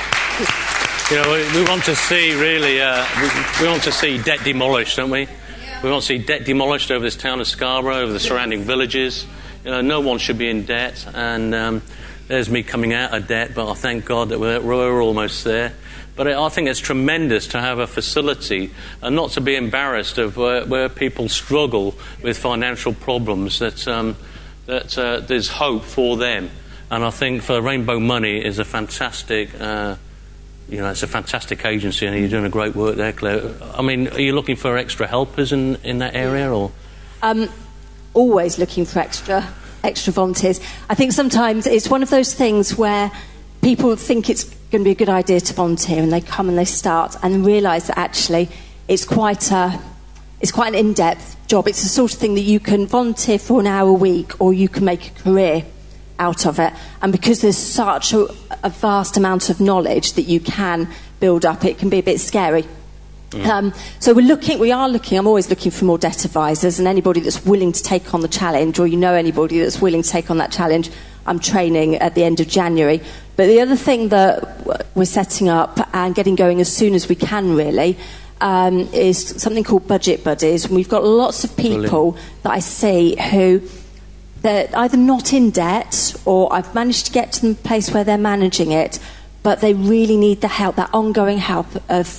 You know, we want to see, really, we want to see debt demolished, don't we? We want to see debt demolished over this town of Scarborough, over the surrounding villages. You know, no one should be in debt, and there's me coming out of debt, but I thank God that we're almost there. But I think it's tremendous to have a facility and not to be embarrassed of where people struggle with financial problems, that there's hope for them. And I think for Rainbow Money is a fantastic... it's a fantastic agency, and you're doing a great work there, Claire. I mean, are you looking for extra helpers in that area, or? Always looking for extra volunteers. I think sometimes it's one of those things where people think it's going to be a good idea to volunteer, and they come and they start and realise that actually it's quite an in-depth job. It's the sort of thing that you can volunteer for an hour a week, or you can make a career out of it. And because there's such a vast amount of knowledge that you can build up, it can be a bit scary. So we are looking, I'm always looking for more debt advisors, and anybody that's willing to take on the challenge, or anybody that's willing to take on that challenge, I'm training at the end of January. But the other thing that we're setting up and getting going as soon as we can, really, is something called Budget Buddies. And we've got lots of people that I see who they're either not in debt, or I've managed to get to the place where they're managing it, but they really need the help, that ongoing help of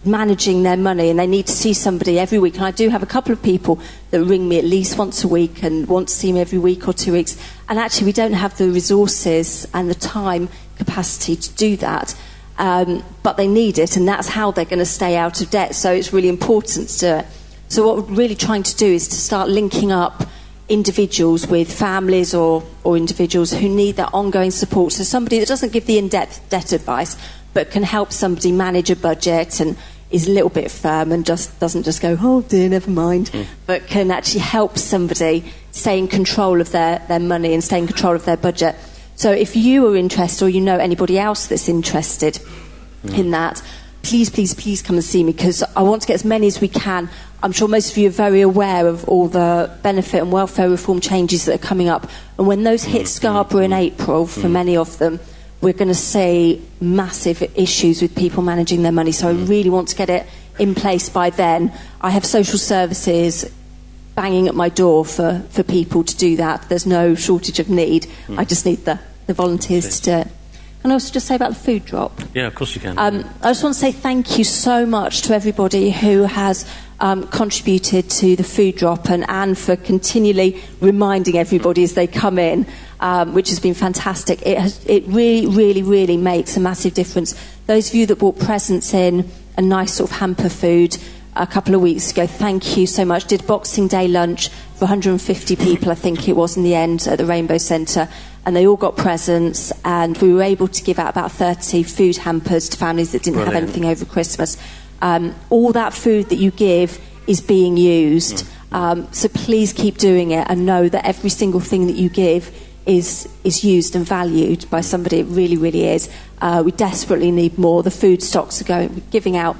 managing their money, and they need to see somebody every week. And I do have a couple of people that ring me at least once a week and want to see me every week or 2 weeks. And actually, we don't have the resources and the time capacity to do that. But they need it, and that's how they're going to stay out of debt. So it's really important to do it. So what we're really trying to do is to start linking up individuals with families or individuals who need that ongoing support. So somebody that doesn't give the in-depth debt advice, but can help somebody manage a budget and is a little bit firm and just doesn't just go, oh dear, never mind, but can actually help somebody stay in control of their money and stay in control of their budget. So if you are interested, or you know anybody else that's interested in that, please come and see me, because I want to get as many as we can. I'm sure most of you are very aware of all the benefit and welfare reform changes that are coming up. And when those hit Scarborough in April, for many of them, we're going to see massive issues with people managing their money. So I really want to get it in place by then. I have social services banging at my door for people to do that. There's no shortage of need. I just need the volunteers to do it. Can I also just say about the food drop? Yeah, of course you can. I just want to say thank you so much to everybody who has contributed to the food drop, and Anne for continually reminding everybody as they come in, which has been fantastic. It really makes a massive difference. Those of you that brought presents in, a nice sort of hamper food a couple of weeks ago, thank you so much. Did Boxing Day lunch for 150 people, I think it was, in the end, at the Rainbow Centre, and they all got presents, and we were able to give out about 30 food hampers to families that didn't have anything over Christmas. All that food that you give is being used, so please keep doing it, and know that every single thing that you give is used and valued by somebody. It really is. We desperately need more. The food stocks are giving out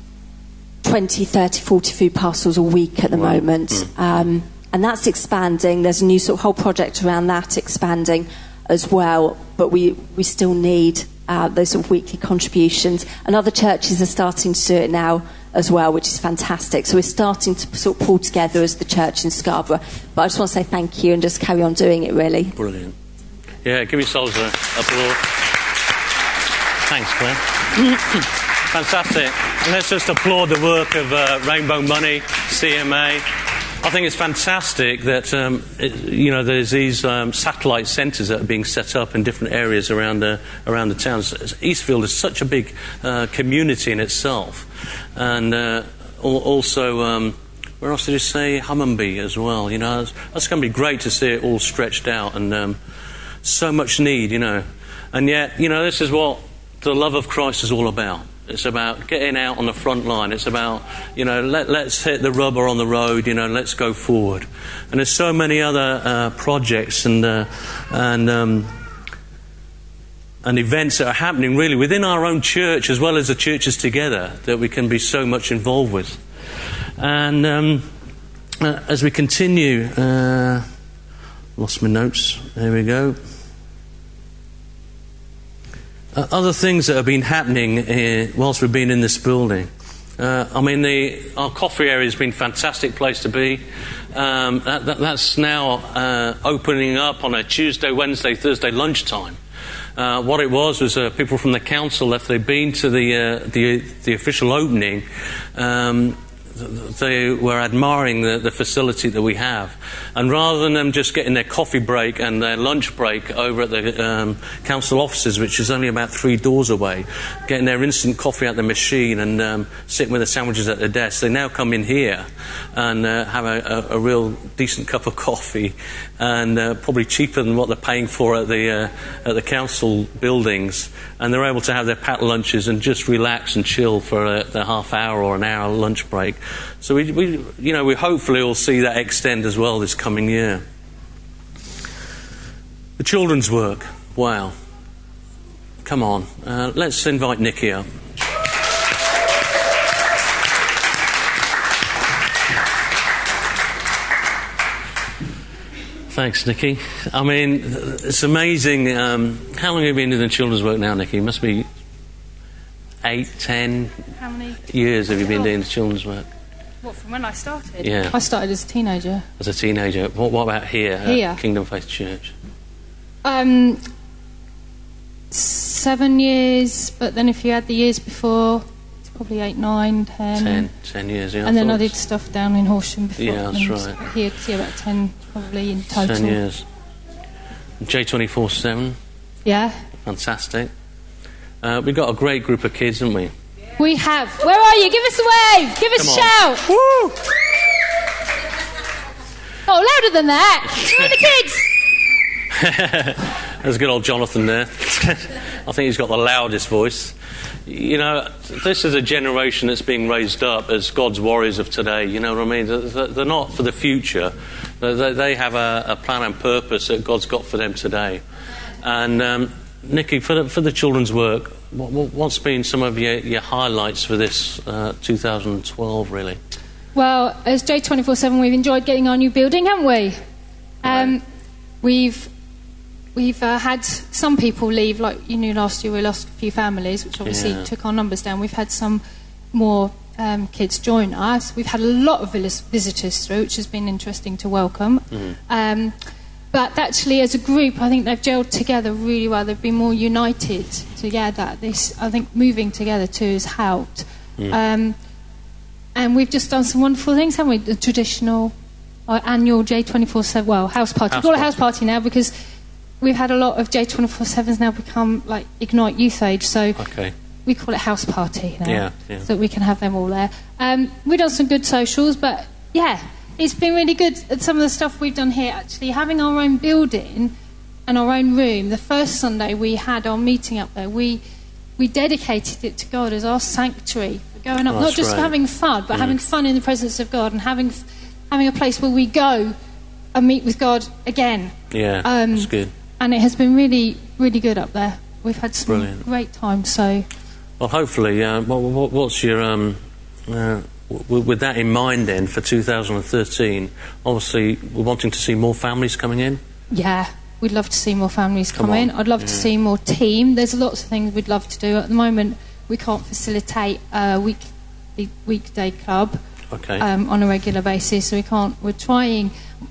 20, 30, 40 food parcels a week at the moment, and that's expanding. There's a new sort of whole project around that expanding as well, but we still need those sort of weekly contributions, and other churches are starting to do it now as well, which is fantastic. So we're starting to sort of pull together as the church in Scarborough. But I just want to say thank you and just carry on doing it, really. Brilliant. Yeah, give yourselves an applause. Thanks, Claire. Fantastic. And let's just applaud the work of Rainbow Money, CMA. I think it's fantastic that there's these satellite centres that are being set up in different areas around the towns. Eastfield is such a big community in itself, and also where else did you say? Hummonby as well. You know, that's going to be great to see it all stretched out, and so much need. You know, and yet this is what the love of Christ is all about. It's about getting out on the front line. It's about, let's hit the rubber on the road, let's go forward. And there's so many other projects and events that are happening really within our own church as well as the churches together that we can be so much involved with. And as we continue, lost my notes. There we go. Other things that have been happening whilst we've been in this building. Our coffee area has been a fantastic place to be. That's now opening up on a Tuesday, Wednesday, Thursday lunchtime. What it was people from the council, if they'd been to the official opening, they were admiring the facility that we have. And rather than them just getting their coffee break and their lunch break over at the council offices, which is only about 3 doors away, getting their instant coffee out the machine and sitting with their sandwiches at their desk, they now come in here and have a real decent cup of coffee, and probably cheaper than what they're paying for at the council buildings. And they're able to have their packed lunches and just relax and chill for the half hour or an hour lunch break. So we hopefully will see that extend as well this coming year. The children's work. Wow. Come on. Let's invite Nikki up. Thanks, Nikki. I mean, it's amazing. How long have you been doing children's work now, Nikki? It must be 8, 10 How many years have you been doing children's work? What, from when I started? Yeah. I started as a teenager. As a teenager. What about here? At Kingdom Faith Church? 7 years, but then if you add the years before, it's probably 8, 9, 10. 10 years, yeah. And then I did stuff down in Horsham before. Yeah, that's right. Here, about 10 probably in total. 10 years. J24/7. Yeah. Fantastic. We've got a great group of kids, haven't we? We have. Where are you? Give us a wave. Give us a shout. Woo! Oh, louder than that. Where are the kids? There's good old Jonathan there. I think he's got the loudest voice. You know, this is a generation that's being raised up as God's warriors of today. You know what I mean? They're not for the future. They have a plan and purpose that God's got for them today. And Nikki, for the children's work, what's been some of your highlights for this 2012, really? Well, as J24/7, we've enjoyed getting our new building, haven't we? Right. We've had some people leave, like you knew last year we lost a few families, which obviously took our numbers down. We've had some more kids join us. We've had a lot of visitors through, which has been interesting to welcome. But actually, as a group, I think they've gelled together really well. They've been more united together. I think moving together too has helped. And we've just done some wonderful things, haven't we? The traditional annual J24/7, well, house party. We call it house party now because we've had a lot of J24/7s now become like Ignite Youth Age, so we call it house party now, so we can have them all there. We've done some good socials, but yeah, it's been really good. Some of the stuff we've done here, actually, having our own building and our own room. The first Sunday we had our meeting up there, we dedicated it to God as our sanctuary. Going up, not just for having fun, but having fun in the presence of God and having a place where we go and meet with God again. Yeah, that's good. And it has been really, really good up there. We've had some great times. So, well, hopefully, what's your with that in mind then for 2013? Obviously, we're wanting to see more families coming in. Yeah, we'd love to see more families come in. I'd love to see more team. There's lots of things we'd love to do at the moment. We can't facilitate a weekday club on a regular basis, so we can't. We're trying.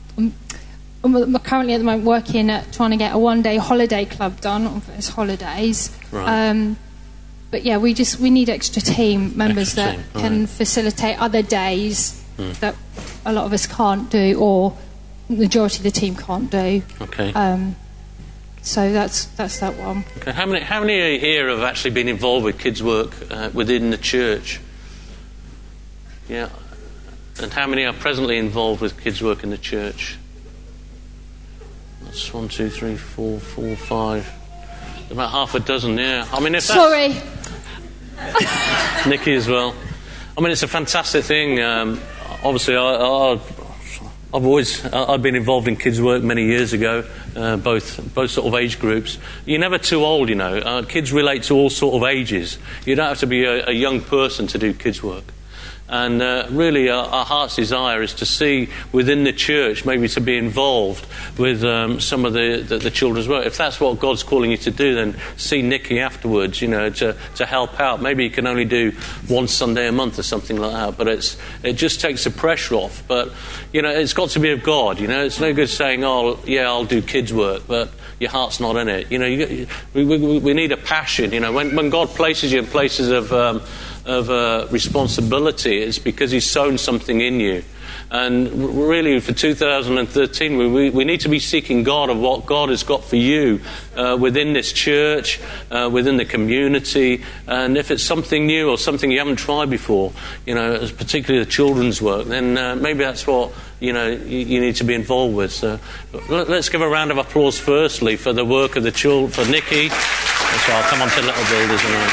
I'm currently at the moment working at trying to get a one-day holiday club done as holidays. Right. But yeah, we need extra team members that can facilitate other days that a lot of us can't do, or the majority of the team can't do. Okay. So that's that one. Okay. How many here have actually been involved with kids' work within the church? Yeah. And how many are presently involved with kids' work in the church? That's 1, 2, 3, 4, 5. About half a dozen. Yeah. I mean, if sorry. Nikki as well. I mean, it's a fantastic thing. Obviously, I've been involved in kids' work many years ago, both sort of age groups. You're never too old, you know. Kids relate to all sort of ages. You don't have to be a young person to do kids' work. And really, our heart's desire is to see within the church, maybe to be involved with some of the children's work. If that's what God's calling you to do, then see Nikki afterwards, you know, to help out. Maybe you can only do one Sunday a month or something like that, but it just takes the pressure off. But, you know, it's got to be of God, you know. It's no good saying, oh, yeah, I'll do kids' work, but your heart's not in it. You know, we need a passion, you know. When God places you in places of responsibility, it's because He's sown something in you. And really, for 2013, we need to be seeking God of what God has got for you within this church, within the community. And if it's something new or something you haven't tried before, you know, particularly the children's work, then maybe that's what, you know, you need to be involved with. So let's give a round of applause firstly for the work of the children, for Nikki. So I'll come on to Little Builders and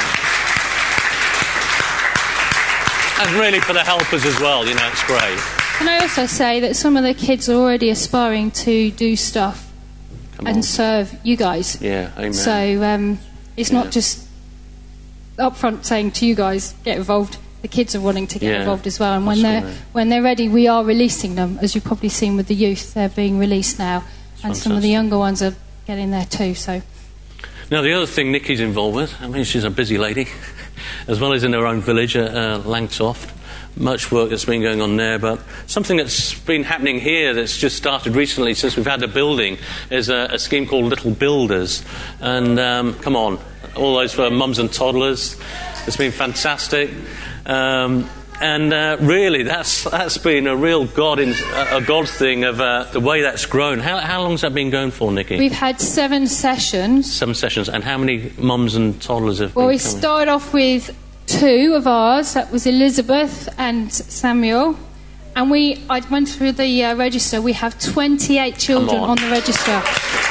and really for the helpers as well, you know, it's great. Can I also say that some of the kids are already aspiring to do stuff and serve you guys. Yeah, amen. So it's not just up front saying to you guys, get involved. The kids are wanting to get involved as well. And when they're ready, we are releasing them. As you've probably seen with the youth, they're being released now. And some of the younger ones are getting there too. So. Now, the other thing Nikki's involved with, I mean, she's a busy lady, as well as in her own village at Langtoft. Much work that's been going on there, but something that's been happening here that's just started recently since we've had the building is a scheme called Little Builders. And come on, all those for mums and toddlers. It's been fantastic. And really, that's been a real God thing of the way that's grown. How long has that been going for, Nikki? We've had 7 sessions. 7 sessions. And how many mums and toddlers have been Well, we coming? started off with 2 of ours. That was Elizabeth and Samuel. And I went through the register. We have 28 children on the register.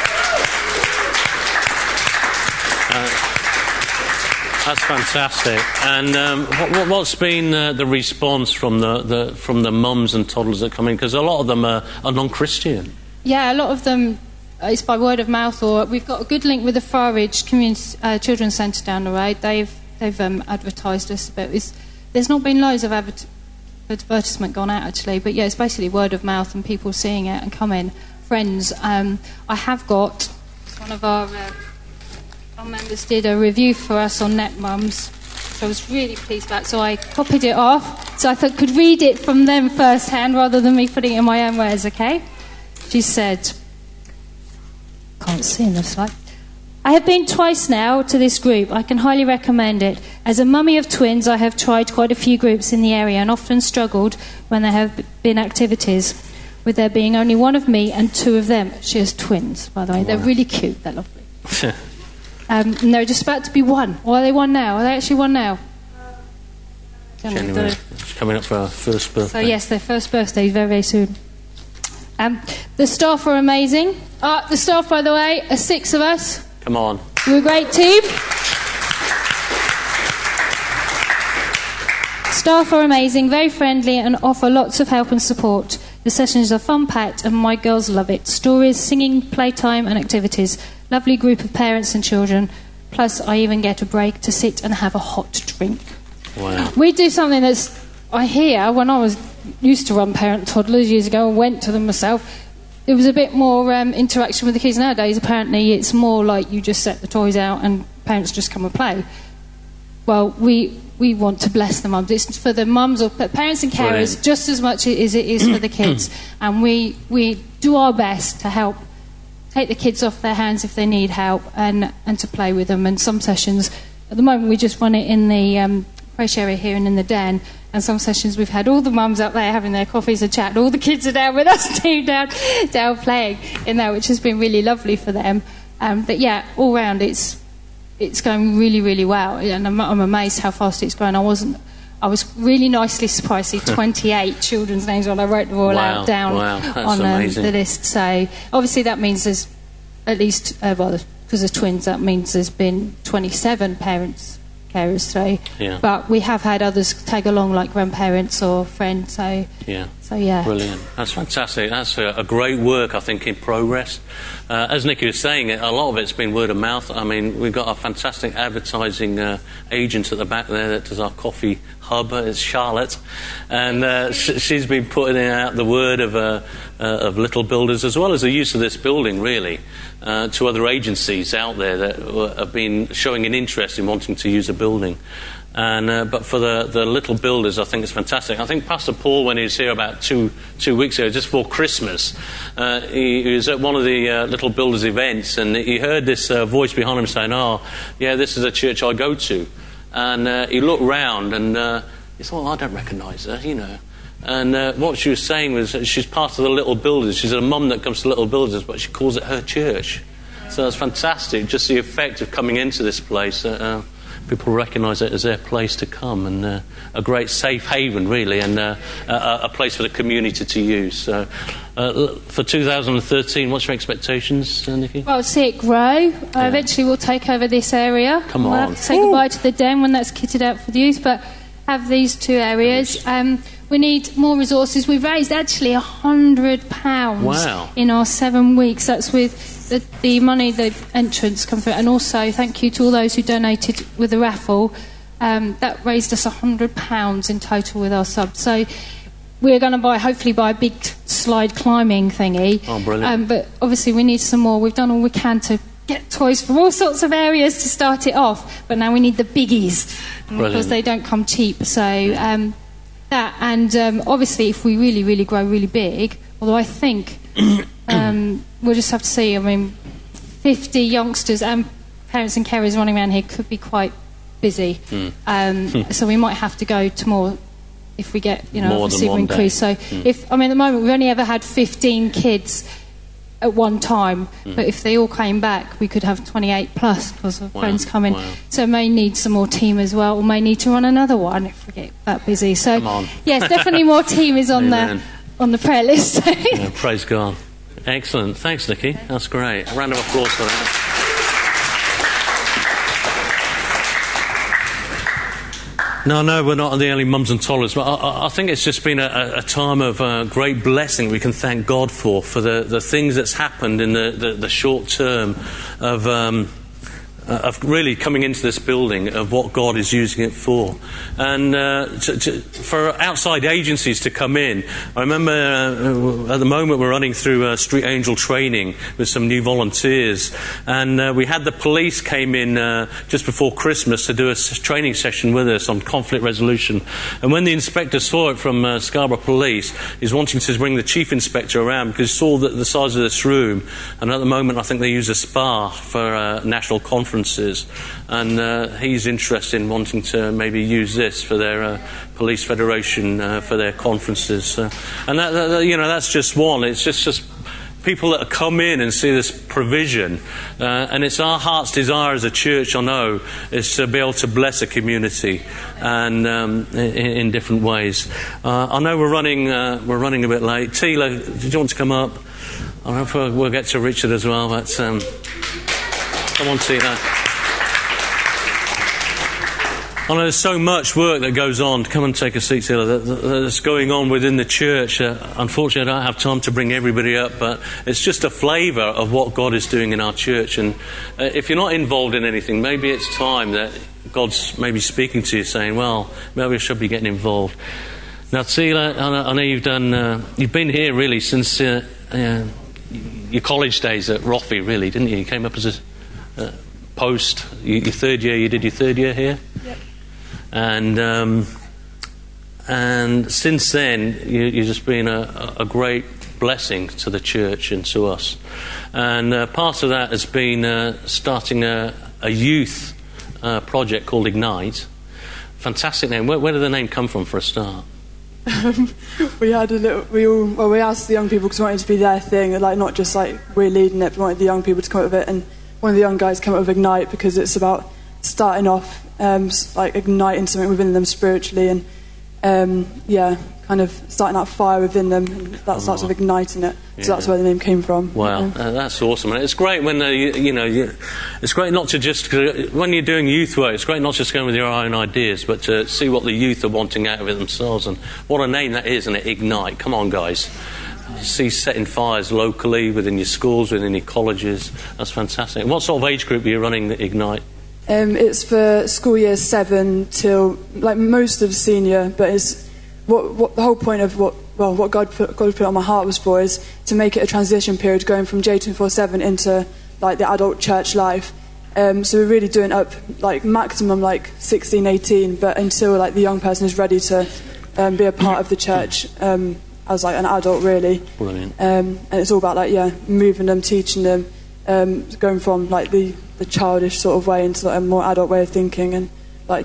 That's fantastic. And what's been the response from the mums and toddlers that come in? Because a lot of them are non-Christian. Yeah, a lot of them it's by word of mouth, or we've got a good link with the Faridge Community Children's Centre down the road. They've advertised us, but there's not been loads of advertisement gone out actually. But yeah, it's basically word of mouth and people seeing it and coming. Friends, I have got one of our members did a review for us on NetMums, so I was really pleased about it. So I copied it off, so I thought I could read it from them firsthand rather than me putting it in my own words, okay? She said, can't see in the slide. I have been twice now to this group. I can highly recommend it. As a mummy of twins, I have tried quite a few groups in the area and often struggled when there have been activities, with there being only one of me and 2 of them. She has twins, by the way. Wow. They're really cute. They're lovely. And they're just about to be 1. Or are they 1 now? Are they actually 1 now? January. It's coming up for our first birthday. So yes, their first birthday very, very soon. The staff are amazing. The staff, by the way, are 6 of us. Come on. We're a great team. Staff are amazing, very friendly, and offer lots of help and support. The sessions are fun-packed, and my girls love it. Stories, singing, playtime, and activities. Lovely group of parents and children. Plus, I even get a break to sit and have a hot drink. Wow. We do something that's, I hear, when I used to run parent toddlers years ago and went to them myself, there was a bit more interaction with the kids. Nowadays, apparently, it's more like you just set the toys out and parents just come and play. Well, we want to bless the mums. It's for the mums or parents and carers Brilliant. just as much as it is for the kids. And we do our best to help take the kids off their hands if they need help and to play with them. And some sessions, at the moment, we just run it in the creche area here and in the den. And some sessions we've had all the mums up there having their coffees and chat, and all the kids are down with us too, down playing in there, which has been really lovely for them. But yeah, all round it's going really, really well, and I'm amazed how fast it's grown. I was really nicely surprised to see 28 children's names when I wrote them all out down on the list. So obviously that means there's at least, because of twins, that means there's been 27 parents, carers through. Yeah. But we have had others tag along, like grandparents or friends. So yeah. Brilliant. That's fantastic. That's a great work, I think, in progress. As Nicky was saying, a lot of it's been word of mouth. I mean, we've got a fantastic advertising agent at the back there that does our coffee hub. It's Charlotte, and she's been putting out the word of Little Builders, as well as the use of this building, really, to other agencies out there that have been showing an interest in wanting to use a building. And but for the Little Builders, I think it's fantastic. I think Pastor Paul, when he was here about two weeks ago, just before Christmas, he was at one of the Little Builders events, and he heard this voice behind him saying, "Oh, yeah, this is a church I go to." And he looked round, and he thought, "I don't recognise her, you know." And what she was saying was that she's part of the Little Builders. She's a mum that comes to Little Builders, but she calls it her church. So it's fantastic, just the effect of coming into this place. People recognise it as their place to come, and a great safe haven, really, and a place for the community to use. So, for 2013, what's your expectations, Nikki? Well, see it grow. Eventually we'll take over this area. Come on. We'll have to say goodbye to the den when that's kitted out for the youth, but have these 2 areas. We need more resources. We've raised actually £100 in our 7 weeks. That's with the money, the entrance come through, and also thank you to all those who donated with the raffle. That raised us £100 in total with our subs. So we're going to hopefully buy a big slide climbing thingy. Oh, brilliant. But obviously we need some more. We've done all we can to get toys from all sorts of areas to start it off, but now we need the biggies because they don't come cheap. So that, and obviously if we really, really grow really big, although I think we'll just have to see. I mean, 50 youngsters and parents and carers running around here could be quite busy. So we might have to go to more if we get, more a super increase. So at the moment we've only ever had 15 kids at one time, but if they all came back, we could have 28 plus because of friends coming. Wow. So may need some more team as well, or may need to run another one if we get that busy. So yes, definitely more team is on the prayer list. Yeah, praise God. Excellent. Thanks, Nikki. That's great. A round of applause for that. No, we're not the only mums and toddlers, but I think it's just been a time of great blessing we can thank God for the things that's happened in the short term of really coming into this building, of what God is using it for. And for outside agencies to come in. I remember at the moment we're running through Street Angel training with some new volunteers, and we had the police came in just before Christmas to do a training session with us on conflict resolution. And when the inspector saw it from Scarborough Police, he's wanting to bring the chief inspector around because he saw the size of this room, and at the moment I think they use a spa for national conferences, and he's interested in wanting to maybe use this for their police federation for their conferences, and that's just one. It's just people that come in and see this provision, and it's our heart's desire as a church, I know, is to be able to bless a community and in different ways. I know we're running a bit late. Tila, did you want to come up? I don't know if we'll get to Richard as well, but come on, Tila. I know there's so much work that goes on. Come and take a seat, Tila, that's going on within the church. Unfortunately, I don't have time to bring everybody up, but it's just a flavour of what God is doing in our church. And if you're not involved in anything, maybe it's time that God's maybe speaking to you, saying, well, maybe I should be getting involved. Now, Tila, I know you've been here really since your college days at Roffey, really, didn't you? You came up as a post, your third year. You did your third year here? Yep. And since then, you've just been a great blessing to the church and to us. And part of that has been starting a youth project called Ignite. Fantastic name. Where did the name come from for a start? We asked the young people because we wanted to be their thing, like not just like we're leading it, but we wanted the young people to come up with it. And one of the young guys came up with Ignite because it's about starting off, like igniting something within them spiritually, and kind of starting that fire within them, and that starts with igniting it. So that's where the name came from. Wow, that's awesome. And it's great when it's great not to just, when you're doing youth work, it's great not just going with your own ideas, but to see what the youth are wanting out of it themselves. And what a name that is, isn't it? Ignite. Come on, guys. See setting fires locally, within your schools, within your colleges. That's fantastic. What sort of age group are you running the Ignite? It's for school years 7 till like most of senior, but it's what the whole point of what God put on my heart was for is to make it a transition period going from J247 into like the adult church life. So we're really doing up like maximum like 16, 18, but until like the young person is ready to be a part of the church as like an adult, really. Brilliant. And it's all about like moving them, teaching them, going from like the childish sort of way into like a more adult way of thinking, and like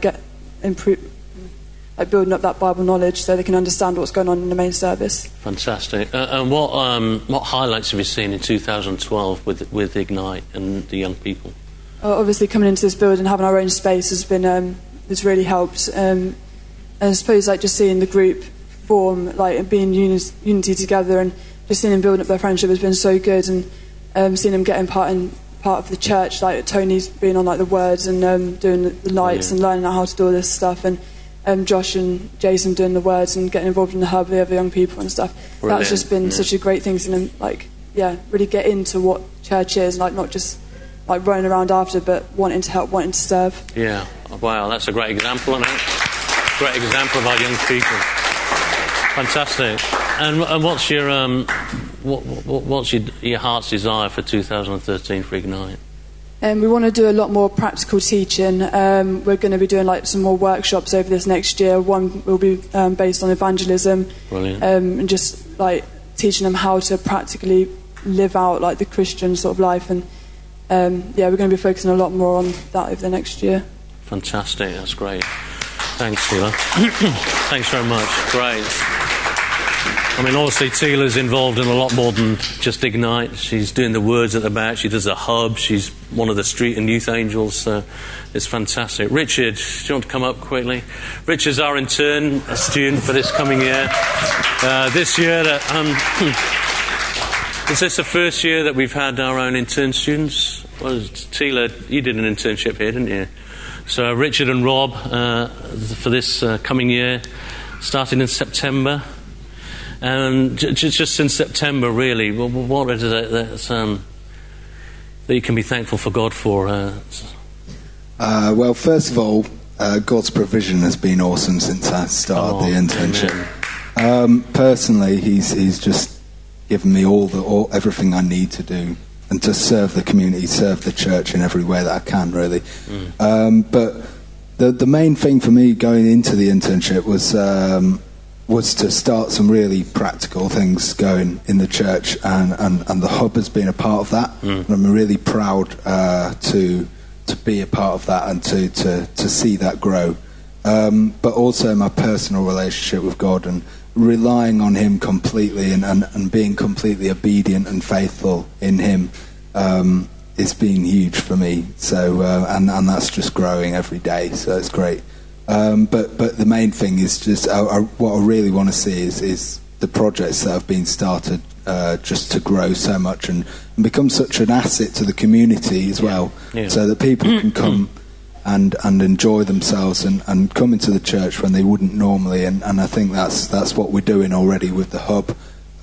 building up that Bible knowledge so they can understand what's going on in the main service. Fantastic. And what highlights have you seen in 2012 with Ignite and the young people? Obviously, coming into this building, having our own space has really helped. And I suppose like just seeing the group form, like and being unity together, and just seeing them building up their friendship has been so good. And seeing them getting part of the church, like Tony's being on like the words and doing the lights and learning how to do all this stuff, and Josh and Jason doing the words and getting involved in the hub with the other young people and stuff. Brilliant. That's just been such a great thing, seeing them like really get into what church is, like not just like running around after, but wanting to help, wanting to serve. Yeah, wow, that's a great example, isn't it? Great example of our young people. Fantastic. And what's your what's your heart's desire for 2013 for Ignite? We want to do a lot more practical teaching. We're going to be doing like some more workshops over this next year. One will be based on evangelism. Brilliant. And just like teaching them how to practically live out like the Christian sort of life. And we're going to be focusing a lot more on that over the next year. Fantastic. That's great. Thanks, Tila. Thanks very much. Great. I mean, obviously, Tila's involved in a lot more than just Ignite. She's doing the words at the back. She does a hub. She's one of the street and youth angels. So it's fantastic. Richard, do you want to come up quickly? Richard's our intern student for this coming year. This year, is this the first year that we've had our own intern students? Well, Tila, you did an internship here, didn't you? So Richard and Rob for this coming year, starting in September. And just in September, really, what is it that you can be thankful for God for? Well, first of all, God's provision has been awesome since I started the internship. Personally, He's just given me everything I need to do and to serve the community, serve the church in every way that I can, really. But the main thing for me going into the internship was to start some really practical things going in the church, and the hub has been a part of that. And I'm really proud to be a part of that and to see that grow. But also my personal relationship with God and relying on Him completely and being completely obedient and faithful in Him it's been huge for me. So and that's just growing every day. So it's great. But the main thing is just what I really want to see is the projects that have been started just to grow so much and become such an asset to the community as well, so that people can come and enjoy themselves and come into the church when they wouldn't normally. And I think that's what we're doing already with the hub,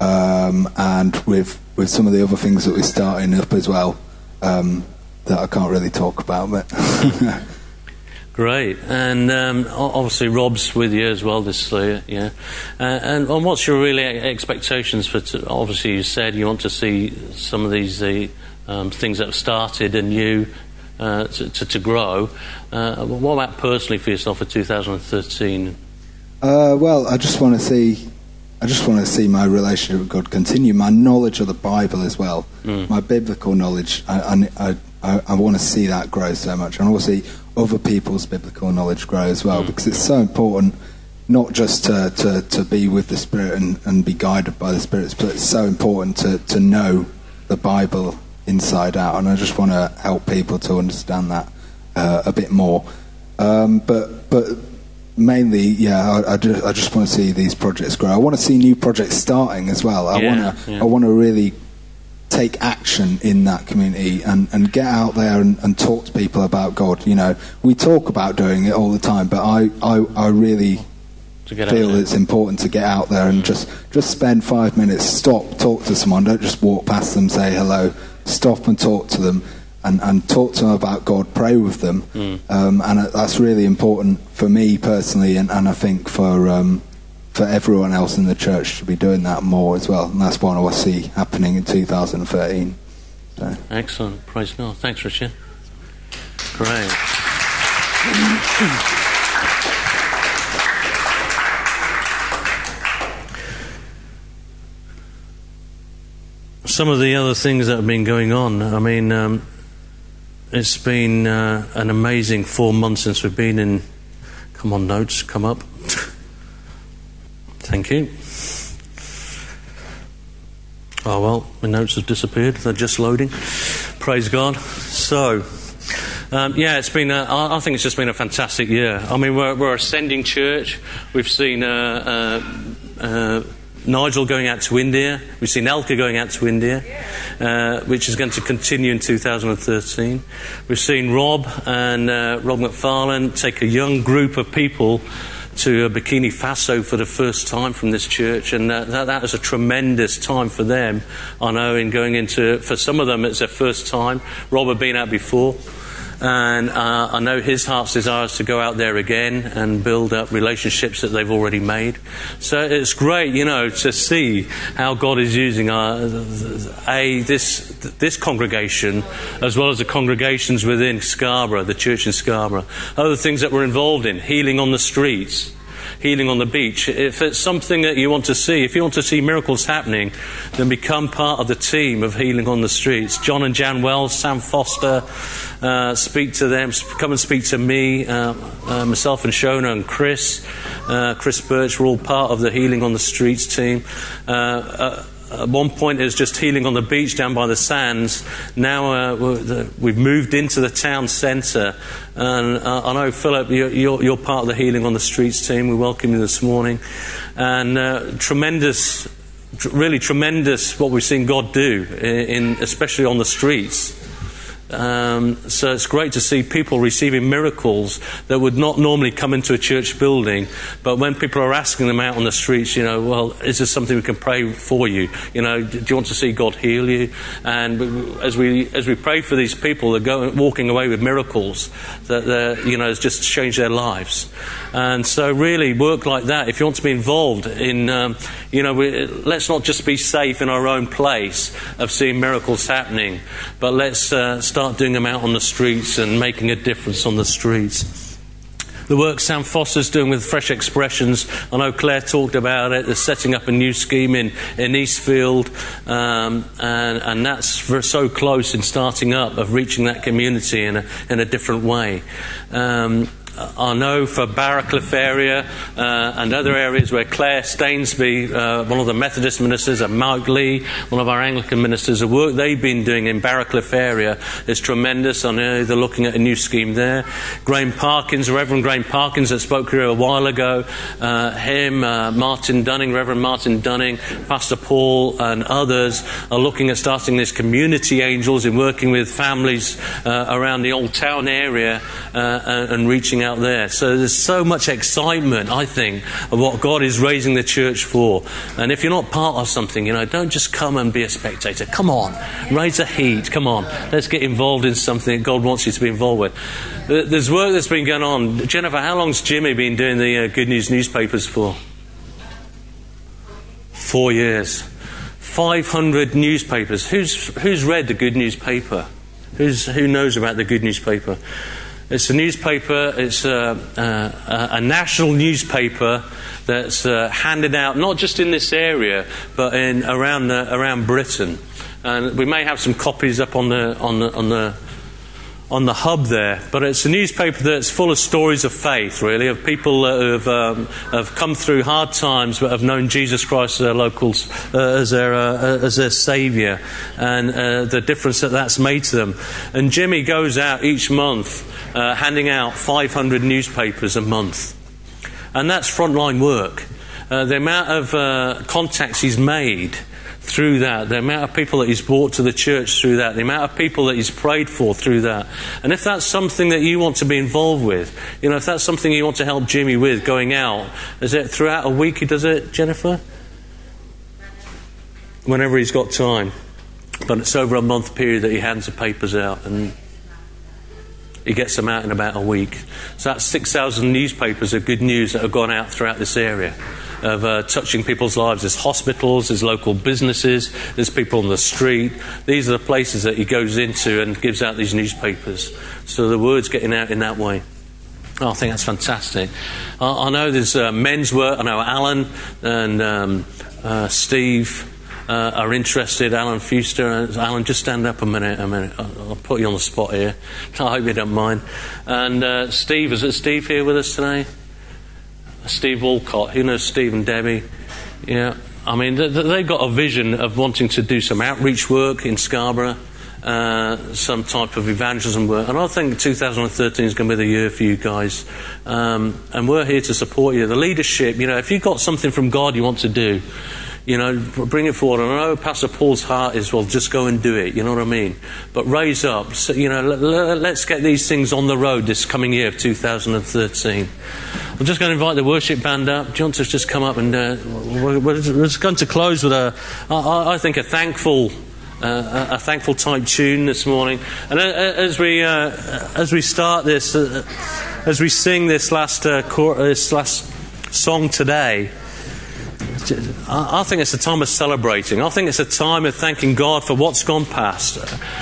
and with some of the other things that we're starting up as well, that I can't really talk about, but Great. And obviously Rob's with you as well this year, yeah. And what's your really expectations for... obviously you said you want to see some of these things that have started and you to grow. What about personally for yourself for 2013? Well, I just want to see my relationship with God continue, my knowledge of the Bible as well, my biblical knowledge. I want to see that grow so much, and also other people's biblical knowledge grow as well, because it's so important not just to be with the Spirit and be guided by the Spirit, but it's so important to know the Bible inside out, and I just want to help people to understand that a bit more. But mainly, I just want to see these projects grow. I want to see new projects starting as well. I want to really take action in that community and get out there and talk to people about God. You know, we talk about doing it all the time, but I really feel it's important to get out there and just spend 5 minutes, stop, talk to someone, don't just walk past them, say hello, stop and talk to them and talk to them about God, pray with them. And that's really important for me personally, and I think for everyone else in the church to be doing that more as well, and that's what I see happening in 2013. So. Excellent, praise God. Thanks, Richard. Great. Some of the other things that have been going on, I mean, it's been an amazing 4 months since we've been in... Come on, notes, come up. Thank you. Oh, well, my notes have disappeared. They're just loading. Praise God. So, it's been... I think it's just been a fantastic year. I mean, we're ascending church. We've seen Nigel going out to India. We've seen Elka going out to India, which is going to continue in 2013. We've seen Rob and Rob McFarlane take a young group of people to Burkina Faso for the first time from this church, and that was a tremendous time for them. I know, in going into, for some of them it's their first time. Rob had been out before, and I know his heart's desire is to go out there again and build up relationships that they've already made. So it's great, to see how God is using this congregation, as well as the congregations within Scarborough, the church in Scarborough. Other things that we're involved in, healing on the streets, healing on the beach. If it's something that you want to see, if you want to see miracles happening, then become part of the team of Healing on the Streets. John and Jan Wells, Sam Foster, speak to them, come and speak to me, myself and Shona and Chris Birch, we're all part of the Healing on the Streets team. At one point it was just healing on the beach down by the sands. Now we've moved into the town centre. And I know, Philip, you're part of the Healing on the Streets team. We welcome you this morning. And tremendous what we've seen God do, especially on the streets. So it's great to see people receiving miracles that would not normally come into a church building, but when people are asking them out on the streets, well, is there something we can pray for you? Do you want to see God heal you? And as we pray for these people, they're walking away with miracles that has just changed their lives. And so really work like that. If you want to be involved in, let's not just be safe in our own place of seeing miracles happening, but let's start doing them out on the streets and making a difference on the streets. The work Sam Foster's doing with Fresh Expressions, I know Claire talked about it. They're setting up a new scheme in Eastfield, and that's so close in starting up, of reaching that community in a different way. I know for Barracliff area and other areas where Claire Stainsby, one of the Methodist ministers, and Mark Lee, one of our Anglican ministers, the work they've been doing in Barracliff area is tremendous. I know they're looking at a new scheme there. Reverend Graham Parkins that spoke here a while ago, Martin Dunning, Reverend Martin Dunning, Pastor Paul and others are looking at starting this Community Angels in working with families around the Old Town area and reaching out there. So there's so much excitement, I think, of what God is raising the church for. And if you're not part of something, don't just come and be a spectator. Come on, raise a heat. Come on, let's get involved in something that God wants you to be involved with. There's work that's been going on. Jennifer, how long's Jimmy been doing the Good News newspapers for? 4 years. 500 newspapers. Who's read the Good News paper? Who knows about the Good News paper? It's a newspaper. It's a national newspaper that's handed out not just in this area, but around Britain. And we may have some copies up on the hub there. But it's a newspaper that's full of stories of faith, really, of people that have come through hard times but have known Jesus Christ as their locals, as their saviour, and the difference that's made to them. And Jimmy goes out each month handing out 500 newspapers a month. And that's frontline work. The amount of contacts he's made through that, the amount of people that he's brought to the church through that, the amount of people that he's prayed for through that. And if that's something that you want to be involved with, if that's something you want to help Jimmy with, going out, is it throughout a week he does it, Jennifer? Whenever he's got time. But it's over a month period that he hands the papers out, and he gets them out in about a week. So that's 6,000 newspapers of good news that have gone out throughout this area, of touching people's lives. There's hospitals, there's local businesses, there's people on the street. These are the places that he goes into and gives out these newspapers. So the word's getting out in that way. I think that's fantastic. I know there's men's work. I know Alan and Steve are interested. Alan Fuster. Alan, just stand up a minute. I'll put you on the spot here. I hope you don't mind. And Steve, is it Steve here with us today? Steve Walcott. Who knows Steve and Debbie? Yeah. I mean, they've got a vision of wanting to do some outreach work in Scarborough, some type of evangelism work. And I think 2013 is going to be the year for you guys. And we're here to support you. The leadership, if you've got something from God you want to do, bring it forward. And I know Pastor Paul's heart is, well, just go and do it, you know what I mean? But raise up, so, let's get these things on the road this coming year of 2013. I'm just going to invite the worship band up. Do you want to just come up and we're just going to close with I think a thankful type tune this morning. And as we start this, as we sing this last song today, I think it's a time of celebrating. I think it's a time of thanking God for what's gone past.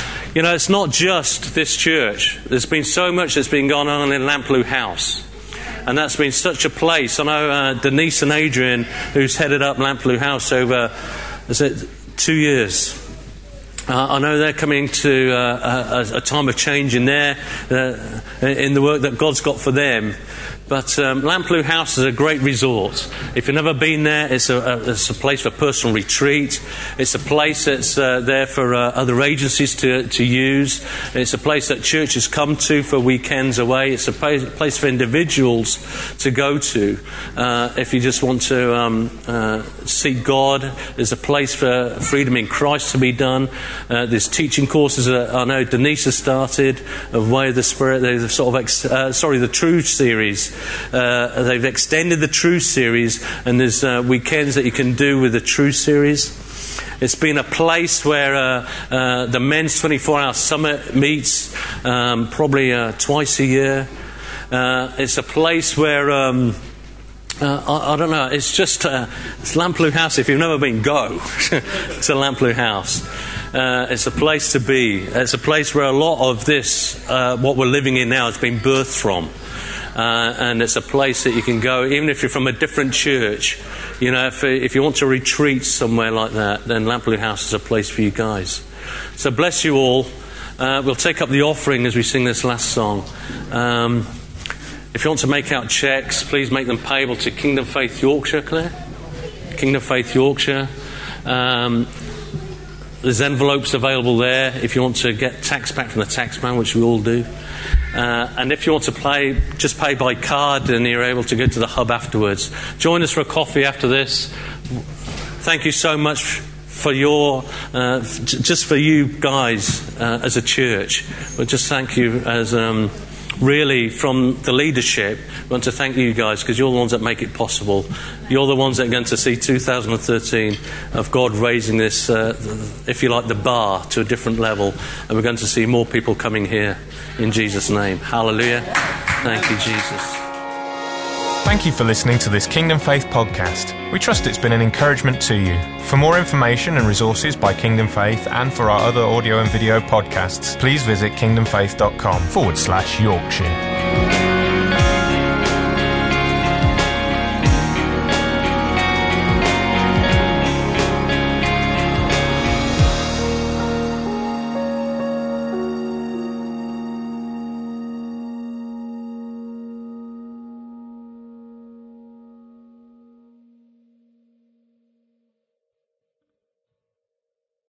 It's not just this church. There's been so much that's been going on in Lamplugh House. And that's been such a place. I know Denise and Adrian, who's headed up Lamplugh House over, 2 years. I know they're coming to a time of change in in the work that God's got for them. But Lamplugh House is a great resort. If you've never been there, it's a place for personal retreat. It's a place that's there for other agencies to use. It's a place that churches come to for weekends away. It's a place for individuals to go to if you just want to seek God. There's a place for freedom in Christ to be done. There's teaching courses that I know Denise has started of Way of the Spirit. There's sort of the True series. They've extended the True series, and there's weekends that you can do with the True series. It's been a place where the Men's 24-Hour Summit meets probably twice a year. It's a place where I don't know. It's just it's Lamplugh House. If you've never been, go to Lamplugh House. It's a place to be. It's a place where a lot of this, what we're living in now, has been birthed from. And it's a place that you can go, even if you're from a different church. You know, if you want to retreat somewhere like that, then Lamplugh House is a place for you guys. So bless you all. We'll take up the offering as we sing this last song. If you want to make out cheques, please make them payable to Kingdom Faith Yorkshire, Claire. Kingdom Faith Yorkshire. There's envelopes available there if you want to get tax back from the taxman, which we all do. And if you want to just pay by card, and you're able to go to the hub afterwards. Join us for a coffee after this. Thank you so much for just for you guys as a church. But just thank you as really from the leadership. We want to thank you guys because you're the ones that make it possible. You're the ones that are going to see 2013 of God raising this, if you like, the bar to a different level. And we're going to see more people coming here in Jesus' name. Hallelujah. Thank you, Jesus. Thank you for listening to this Kingdom Faith podcast. We trust it's been an encouragement to you. For more information and resources by Kingdom Faith and for our other audio and video podcasts, please visit kingdomfaith.com/Yorkshire.